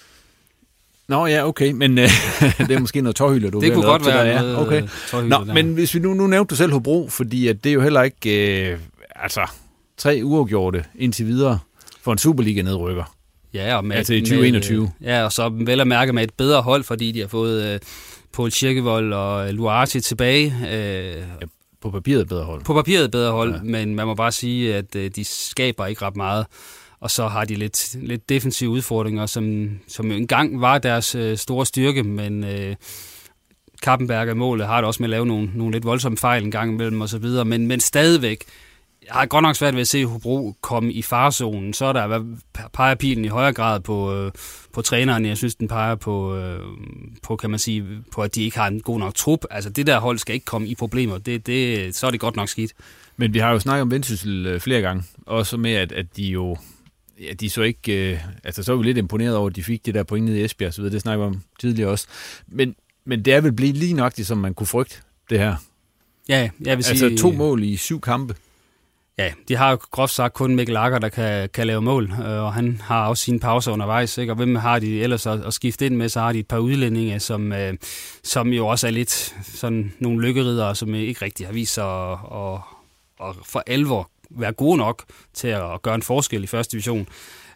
Speaker 8: Nå ja, okay, men øh, det er måske noget tårhylder, du
Speaker 9: det kunne godt være
Speaker 8: der,
Speaker 9: noget
Speaker 8: ja. Okay. Nå, der. Men hvis vi nu, nu nævnte du selv Hobro, fordi at det er jo heller ikke, øh, altså, tre uafgjorte indtil videre for en Superliga-nedrykker.
Speaker 9: Ja, og med,
Speaker 8: altså i tyve enogtyve.
Speaker 9: Med, ja, og så vel at mærke med et bedre hold, fordi de har fået øh, Paul Kirkevold og Luarti tilbage. Øh, ja,
Speaker 8: på papiret et bedre hold.
Speaker 9: På papiret et bedre hold, ja. Men man må bare sige, at øh, de skaber ikke ret meget. Og så har de lidt, lidt defensive udfordringer, som, som engang var deres øh, store styrke, men øh, Kappenberger målet har det også med at lave nogle, nogle lidt voldsomme fejl en gang imellem og så videre, men, men stadigvæk, jeg har godt nok svært ved at se Hobro komme i farezonen, så er der peger pilen i højere grad på, øh, på træneren. Jeg synes, den peger på, øh, på, kan man sige, på, at de ikke har en god nok trup. Altså det der hold skal ikke komme i problemer, det, det, så er det godt nok skidt.
Speaker 8: Men vi har jo snakket om Vendsyssel flere gange, også med, at, at de jo ja, de så ikke, øh, altså så er vi lidt imponeret over, at de fik det der point ned i Esbjerg, så videre. Det snakker vi om tidligere også. Men, men det er vel blevet lige nok det, som man kunne frygte, det her.
Speaker 9: Ja, jeg vil sige...
Speaker 8: Altså to mål i syv kampe.
Speaker 9: Ja, de har jo groft sagt kun Mikkel Akker, der kan, kan lave mål, og han har også sine pauser undervejs, ikke? Og hvem har de ellers at, at skifte ind med, så har de et par udlændinge, som, øh, som jo også er lidt sådan nogle lykkeriddere, som ikke rigtig har vist sig at, at, at for alvor være gode nok til at gøre en forskel i første division.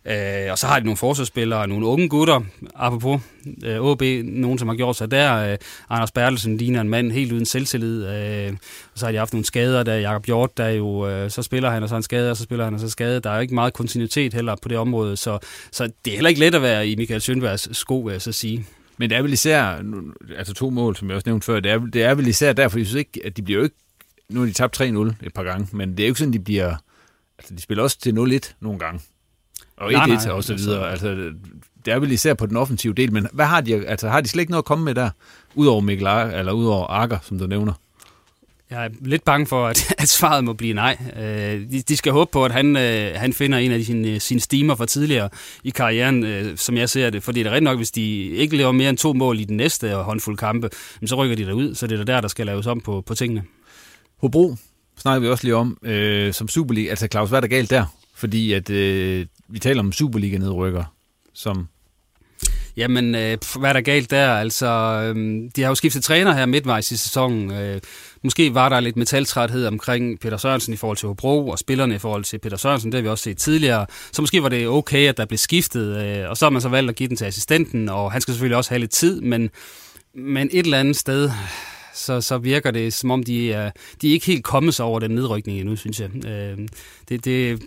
Speaker 9: Øh, og så har de nogle forsvarsspillere, nogle unge gutter, apropos øh, O B, nogen som har gjort sig der. Øh, Anders Bertelsen ligner en mand helt uden selvtillid. Øh, og så har de haft nogle skader, der Jakob Hjort, der jo, øh, så spiller han, og så er han skadet, og så spiller han, og så skadet. Der er jo ikke meget kontinuitet heller på det område, så, så det er heller ikke let at være i Michael Schønbergs sko, vil jeg så sige.
Speaker 8: Men det er vel især, altså to mål, som jeg også nævnte før, det er, det er vel især derfor, jeg synes ikke, at de bliver jo ikke, nu har de tabt tre nul et par gange, men det er jo ikke sådan, de bliver, altså de spiller også til nul et nogle gange, og et et og så videre, altså det er vel især på den offensive del, men hvad har de, altså har de slet ikke noget at komme med der, udover Mikkel Ar- eller udover Akker, som du nævner?
Speaker 9: Jeg er lidt bange for, at, at svaret må blive nej. Øh, de, de skal håbe på, at han, øh, han finder en af sine, sine stimer fra tidligere i karrieren, øh, som jeg ser det. Fordi det er rigtig nok, hvis de ikke laver mere end to mål i den næste håndfuld kampe, så rykker de derud, så det er der, der skal laves om på, på tingene.
Speaker 8: Hobro snakker vi også lige om øh, som Superliga. Altså Claus, hvad er der galt der? Fordi at øh, vi taler om Superliga-nedrykker, som...
Speaker 9: Jamen, øh, hvad er der galt der? Altså, øh, de har jo skiftet træner her midtvejs i sæsonen. Øh, måske var der lidt metaltræthed omkring Peter Sørensen i forhold til Hobro, og spillerne i forhold til Peter Sørensen, det har vi også set tidligere. Så måske var det okay, at der blev skiftet, øh, og så har man så valgt at give den til assistenten, og han skal selvfølgelig også have lidt tid, men, men et eller andet sted... Så, så virker det, som om de er, de er ikke helt kommet sig over den nedrykning endnu, synes jeg. Øh, det, det,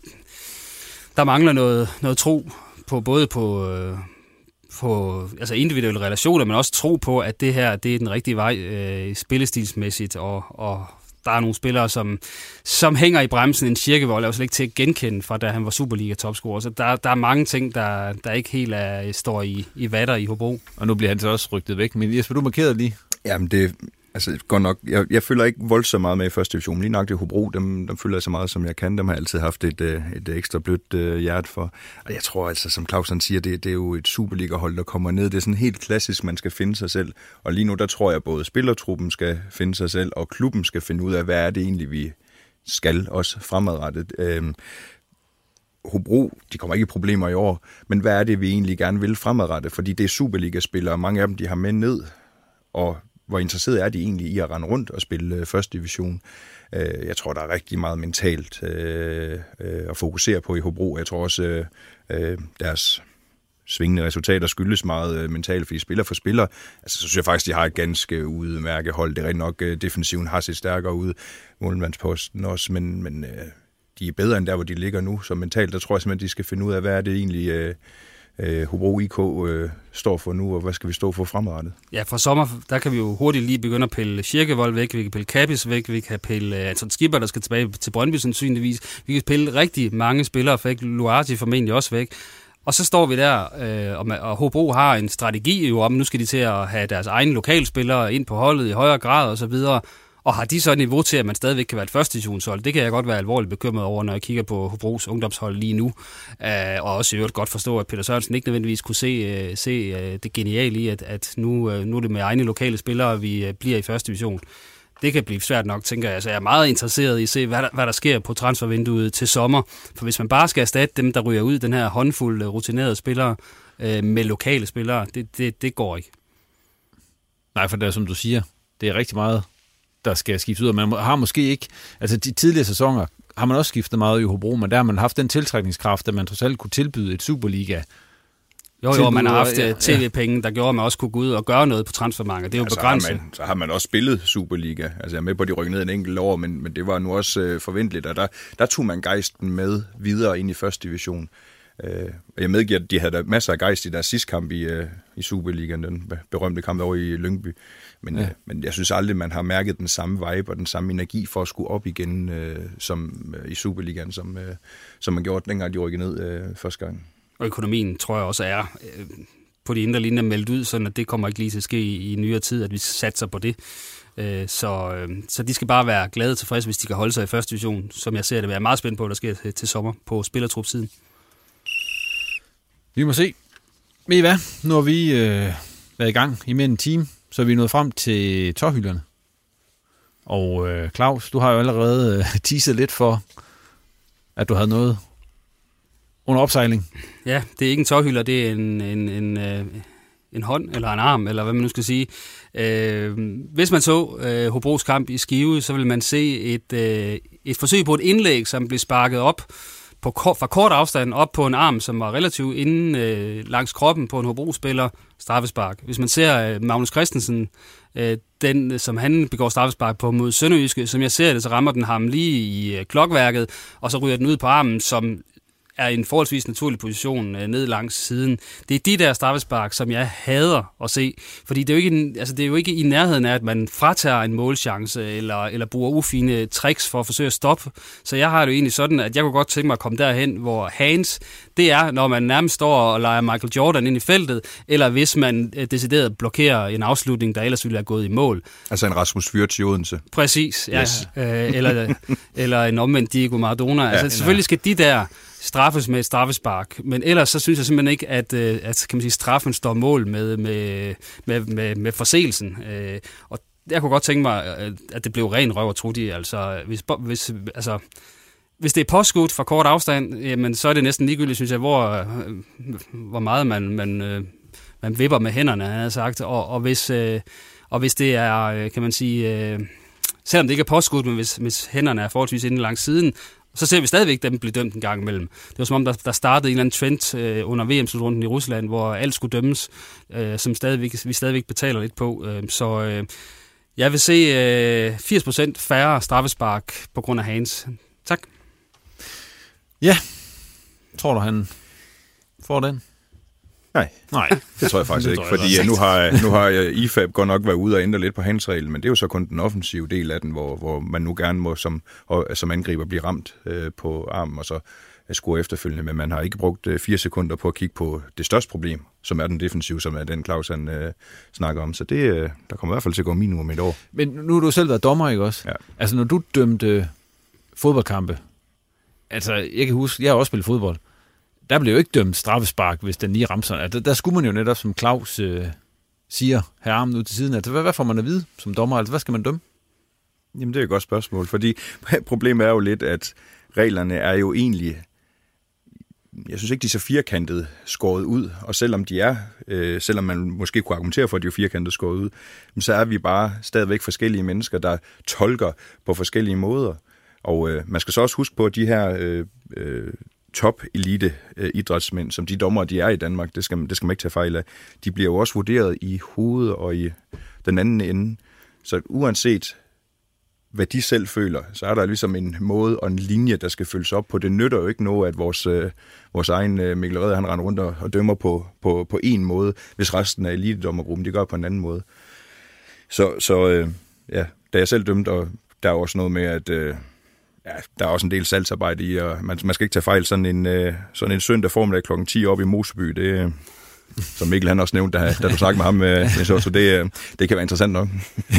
Speaker 9: der mangler noget, noget tro på, både på, øh, på altså individuelle relationer, men også tro på, at det her det er den rigtige vej øh, spillestilsmæssigt, og, og der er nogle spillere, som, som hænger i bremsen. En Kirkevold er jo slet ikke til at genkende fra, da han var Superliga-topscorer. Så der, der er mange ting, der, der ikke helt er, står i, i vatter i Hobro.
Speaker 8: Og nu bliver han så også rygtet væk. Men Jesper, du markerede lige.
Speaker 10: Jamen det... Altså, godt nok, jeg, jeg følger ikke voldsomt meget med i første division. Lige nok det Hobro, dem, dem følger jeg så meget, som jeg kan. Dem har jeg altid haft et, et, et ekstra blødt uh, hjerte for. Og jeg tror altså, som Claus han siger, det, det er jo et Superliga-hold, der kommer ned. Det er sådan helt klassisk, man skal finde sig selv. Og lige nu, der tror jeg, både spillertruppen skal finde sig selv, og klubben skal finde ud af, hvad er det egentlig, vi skal også fremadrettet. Øhm, Hobro, de kommer ikke i problemer i år, men hvad er det, vi egentlig gerne vil fremadrettet? Fordi det er Superliga-spillere, og mange af dem, de har med ned, og hvor interesseret er de egentlig i at rende rundt og spille øh, første division. Øh, jeg tror, der er rigtig meget mentalt øh, øh, at fokusere på i Hobro. Jeg tror også, øh, øh, deres svingende resultater skyldes meget øh, mentalt, fordi spiller for spiller. Altså, så synes jeg faktisk, de har et ganske udmærket hold. Det er rigtig nok, øh, defensiven har set stærkere ud, målmandsposten også, men, men øh, de er bedre end der, hvor de ligger nu. Så mentalt, der tror jeg simpelthen, de skal finde ud af, hvad er det egentlig... Øh, Hobro I K øh, står for nu, og hvad skal vi stå for fremadrettet?
Speaker 9: Ja, fra sommer, der kan vi jo hurtigt lige begynde at pille Kirkevold væk, vi kan pille Kappis væk, vi kan pille Anton Skipper, der skal tilbage til Brøndby sandsynligvis. Vi kan pille rigtig mange spillere væk, Luati formentlig også væk. Og så står vi der, øh, og, og Hobro har en strategi jo om, nu skal de til at have deres egne lokalspillere ind på holdet i højere grad og så videre. Og har de så niveau til, at man stadigvæk kan være et første divisionshold? Det kan jeg godt være alvorligt bekymret over, når jeg kigger på Hobros ungdomshold lige nu. Uh, og også i øvrigt godt forstå, at Peter Sørensen ikke nødvendigvis kunne se, uh, se uh, det geniale i, at, at nu, uh, nu er det med egne lokale spillere, vi uh, bliver i første division. Det kan blive svært nok, tænker jeg. Så jeg er meget interesseret i at se, hvad der, hvad der sker på transfervinduet til sommer. For hvis man bare skal erstatte dem, der ryger ud, den her håndfuld rutinerede spillere uh, med lokale spillere, det, det, det går ikke.
Speaker 8: Nej, for det er som du siger, det er rigtig meget, der skal skiftes ud, og man har måske ikke, altså de tidligere sæsoner har man også skiftet meget i Hobro, men der har man haft den tiltrækningskraft, at man trods alt kunne tilbyde et Superliga.
Speaker 9: Jo, jo, man har haft ja, tv-penge, der gjorde, at man også kunne gå ud og gøre noget på transfermarkedet. Det er jo ja, begrænset.
Speaker 10: Så har, man, så har man også spillet Superliga. Altså jeg er med på, at de rykkede ned en enkelt år, men, men det var nu også øh, forventeligt, og der, der tog man gejsten med videre ind i første division. Øh, jeg medgiver, at de havde masser af gejst i deres sidste kamp i, øh, i Superligaen, den berømte kamp over i Lyngby. Men, ja. øh, men jeg synes aldrig, man har mærket den samme vibe og den samme energi for at skulle op igen øh, som, øh, i Superligaen, som, øh, som man gjorde dengang, de rykkede ned øh, første gang.
Speaker 9: Og økonomien, tror jeg også er øh, på de indre linjer meldt ud, sådan at det kommer ikke lige til at ske i, i nyere tid, at vi satser på det. Øh, så, øh, så de skal bare være glade og tilfredse, hvis de kan holde sig i første division, som jeg ser det. Jeg er meget spændt på, hvad der sker til, til sommer på spillertrupsiden.
Speaker 8: Vi må se. Ved I hvad? Nu har vi øh, været i gang i mere end en time, så er vi nået frem til tårhylderne. Og øh, Claus, du har jo allerede øh, teaset lidt for, at du havde noget under opsejling.
Speaker 9: Ja, det er ikke en tårhylder, det er en, en, en, øh, en hånd eller en arm, eller hvad man nu skal sige. Øh, hvis man så øh, Hobros kamp i Skive, så vil man se et, øh, et forsøg på et indlæg, som blev sparket op på kort, fra kort afstand op på en arm, som var relativt inde øh, langs kroppen på en Hobro-spiller, straffespark. Hvis man ser øh, Magnus Christensen, øh, den som han begår straffespark på mod Sønderjyske, som jeg ser det, så rammer den ham lige i øh, klokværket, og så ryger den ud på armen, som er i en forholdsvis naturlig position øh, ned langs siden. Det er de der straffespark, som jeg hader at se, fordi det er jo ikke, altså det er jo ikke i nærheden af, at man fratager en målchance, eller, eller bruger ufine tricks for at forsøge at stoppe. Så jeg har det jo egentlig sådan, at jeg kunne godt tænke mig at komme derhen, hvor hands, det er, når man nærmest står og leger Michael Jordan ind i feltet, eller hvis man øh, decideret blokerer en afslutning, der ellers ville have gået i mål.
Speaker 10: Altså en Rasmus Wirtz i Odense.
Speaker 9: Præcis, ja. Yes. Øh, eller, eller en omvendt Diego Maradona. Ja, altså selvfølgelig skal de der straffes med et straffespark, men ellers så synes jeg simpelthen ikke, at, at kan man sige, straffen står mål med, med, med, med, med forseelsen. Og jeg kunne godt tænke mig, at det blev ren røv og trudi. Altså, hvis, hvis, altså, hvis det er påskudt fra kort afstand, jamen, så er det næsten ligegyldigt, synes jeg, hvor, hvor meget man, man, man vipper med hænderne, han har sagt. Og, og, hvis, og hvis det er, kan man sige, selvom det ikke er påskudt, men hvis, hvis hænderne er forholdsvis inde langs siden, så ser vi stadigvæk dem blive dømt en gang imellem. Det var som om, der, der startede en eller anden trend øh, under V M-slutrunden i Rusland, hvor alt skulle dømmes, øh, som stadigvæk, vi stadigvæk betaler lidt på. Øh, så øh, jeg vil se øh, firs procent færre straffespark på grund af hands. Tak.
Speaker 8: Ja. Tror du, han får den?
Speaker 10: Nej,
Speaker 8: Nej,
Speaker 10: det tror jeg faktisk ikke, fordi nu har, nu har I F A B godt nok været ude og ændre lidt på handsreglen, men det er jo så kun den offensive del af den, hvor, hvor man nu gerne må som, som angriber blive ramt øh, på armen og så score efterfølgende, men man har ikke brugt øh, fire sekunder på at kigge på det største problem, som er den defensive, som er den Claus han øh, snakker om. Så det, øh, der kommer i hvert fald til at gå minimum et år.
Speaker 8: Men nu har du selv været dommer, ikke også?
Speaker 10: Ja.
Speaker 8: Altså når du dømte fodboldkampe, altså jeg kan huske, jeg har også spillet fodbold, der blev jo ikke dømt straffespark, hvis den lige ramser. Altså, der skulle man jo netop, som Claus øh, siger, have armen ud til siden. Altså, hvad, hvad får man at vide som dommer? Altså, hvad skal man dømme?
Speaker 10: Jamen, det er et godt spørgsmål, fordi problemet er jo lidt, at reglerne er jo egentlig, jeg synes ikke, de er så firkantet skåret ud, og selvom de er, øh, selvom man måske kunne argumentere for, at de er firkantet skåret ud, så er vi bare stadigvæk forskellige mennesker, der tolker på forskellige måder. Og øh, man skal så også huske på, at de her øh, øh, top-elite øh, idrætsmænd, som de dommere, de er i Danmark, det skal, det skal man ikke tage fejl af, de bliver jo også vurderet i hovedet og i den anden ende. Så uanset hvad de selv føler, så er der ligesom en måde og en linje, der skal følges op på. Det nytter jo ikke noget, at vores, øh, vores egen øh, Mikkel Rede, han render rundt og, og dømmer på, på, på en måde, hvis resten af elitedommergruppen, de gør på en anden måde. Så, så øh, ja, da jeg selv dømte, og der er også noget med, at øh, ja, der er også en del salgsarbejde i, og man, man skal ikke tage fejl. Sådan en, øh, sådan en søndag formiddag klokken ti oppe i Moseby, det øh, som Mikkel han også nævnte, da, da du snakkede med ham, øh, så, så det, øh, det kan være interessant nok.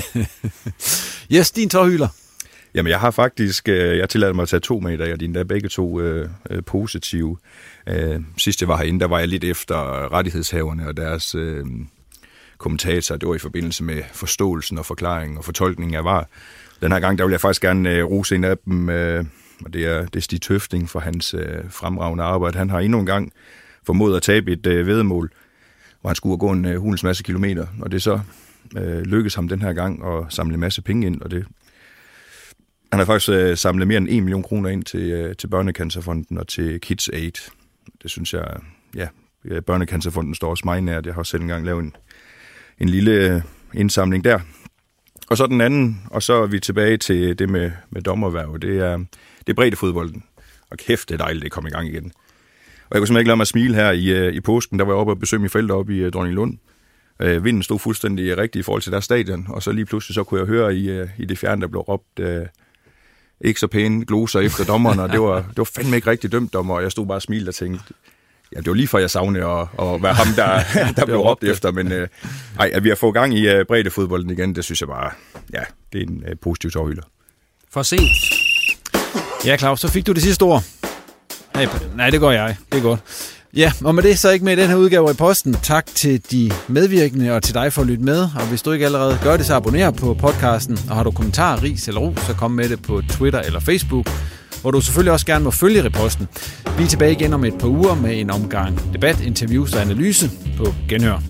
Speaker 8: Yes, din tårhyler.
Speaker 10: Jamen, jeg har faktisk, øh, jeg tillader mig at tage to med i dag, og de er begge to øh, øh, positive. Øh, sidst jeg var herinde, der var jeg lidt efter rettighedshaverne og deres øh, kommentator. Det var i forbindelse med forståelsen og forklaringen og fortolkningen af V A R. Den her gang, der vil jeg faktisk gerne øh, rose en af dem, øh, og det er, det er Stig Tøfting for hans øh, fremragende arbejde. Han har endnu en gang formået at tabe et øh, væddemål, hvor han skulle gå en øh, hulens masse kilometer, og det så øh, lykkedes ham den her gang at samle en masse penge ind, og det han har faktisk øh, samlet mere end en million kroner ind til, øh, til Børnecancerfonden og til Kids Aid. Det synes jeg, ja, Børnecancerfonden står også meget nært. Jeg har selv engang lavet en, en lille øh, indsamling der. Og så den anden, og så er vi tilbage til det med, med dommerværv. Det er, det er breddefodbolden. Og kæft, det er dejligt, det kommer i gang igen. Og jeg kunne simpelthen ikke lade mig smile her i, i påsken. Der var jeg oppe og besøgte mine forældre oppe i uh, Dronninglund. Uh, vinden stod fuldstændig rigtigt i forhold til deres stadion. Og så lige pludselig så kunne jeg høre i, uh, i det fjerne, der blev råbt uh, ikke så pæne gloser efter dommeren. Og det var, det var fandme ikke rigtig dømt dommer. Og jeg stod bare og smilte og tænkte, ja, det var lige for jeg savnede at, at være ham, der, der blev råbt efter. Men uh, ej, at vi har fået gang i uh, breddefodbolden igen, det synes jeg bare, ja, det er en uh, positiv tårhylder.
Speaker 9: For sent.
Speaker 8: Ja, Claus, så fik du det sidste ord. Hey, nej, det går jeg. Det er godt. Ja, og med det så ikke med i den her udgave i posten. Tak til de medvirkende og til dig for at lytte med. Og hvis du ikke allerede gør det, så abonner på podcasten. Og har du kommentarer, ris eller ros, så kom med det på Twitter eller Facebook, hvor du selvfølgelig også gerne må følge Riposten. Vi er tilbage igen om et par uger med en omgang debat, interviews og analyse på Genhør.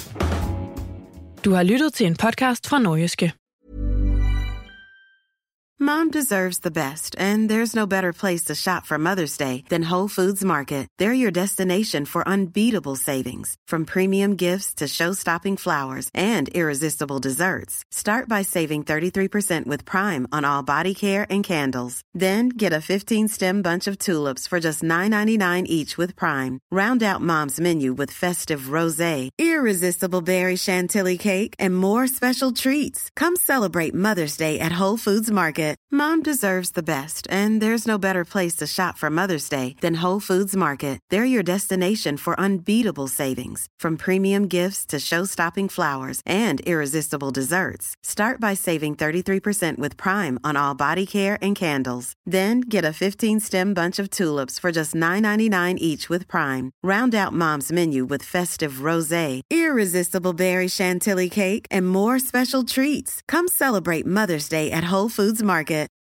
Speaker 7: Du har lyttet til en podcast fra Nordjyske.
Speaker 6: Mom deserves the best, and there's no better place to shop for Mother's Day than Whole Foods Market. They're your destination for unbeatable savings, from premium gifts to show-stopping flowers and irresistible desserts. Start by saving thirty-three percent with Prime on all body care and candles. Then get a fifteen-stem bunch of tulips for just nine ninety-nine each with Prime. Round out Mom's menu with festive rosé, irresistible berry chantilly cake, and more special treats. Come celebrate Mother's Day at Whole Foods Market. Mom deserves the best, and there's no better place to shop for Mother's Day than Whole Foods Market. They're your destination for unbeatable savings, from premium gifts to show-stopping flowers and irresistible desserts. Start by saving thirty-three percent with Prime on all body care and candles. Then get a fifteen-stem bunch of tulips for just nine ninety-nine each with Prime. Round out Mom's menu with festive rosé, irresistible berry chantilly cake, and more special treats. Come celebrate Mother's Day at Whole Foods Market.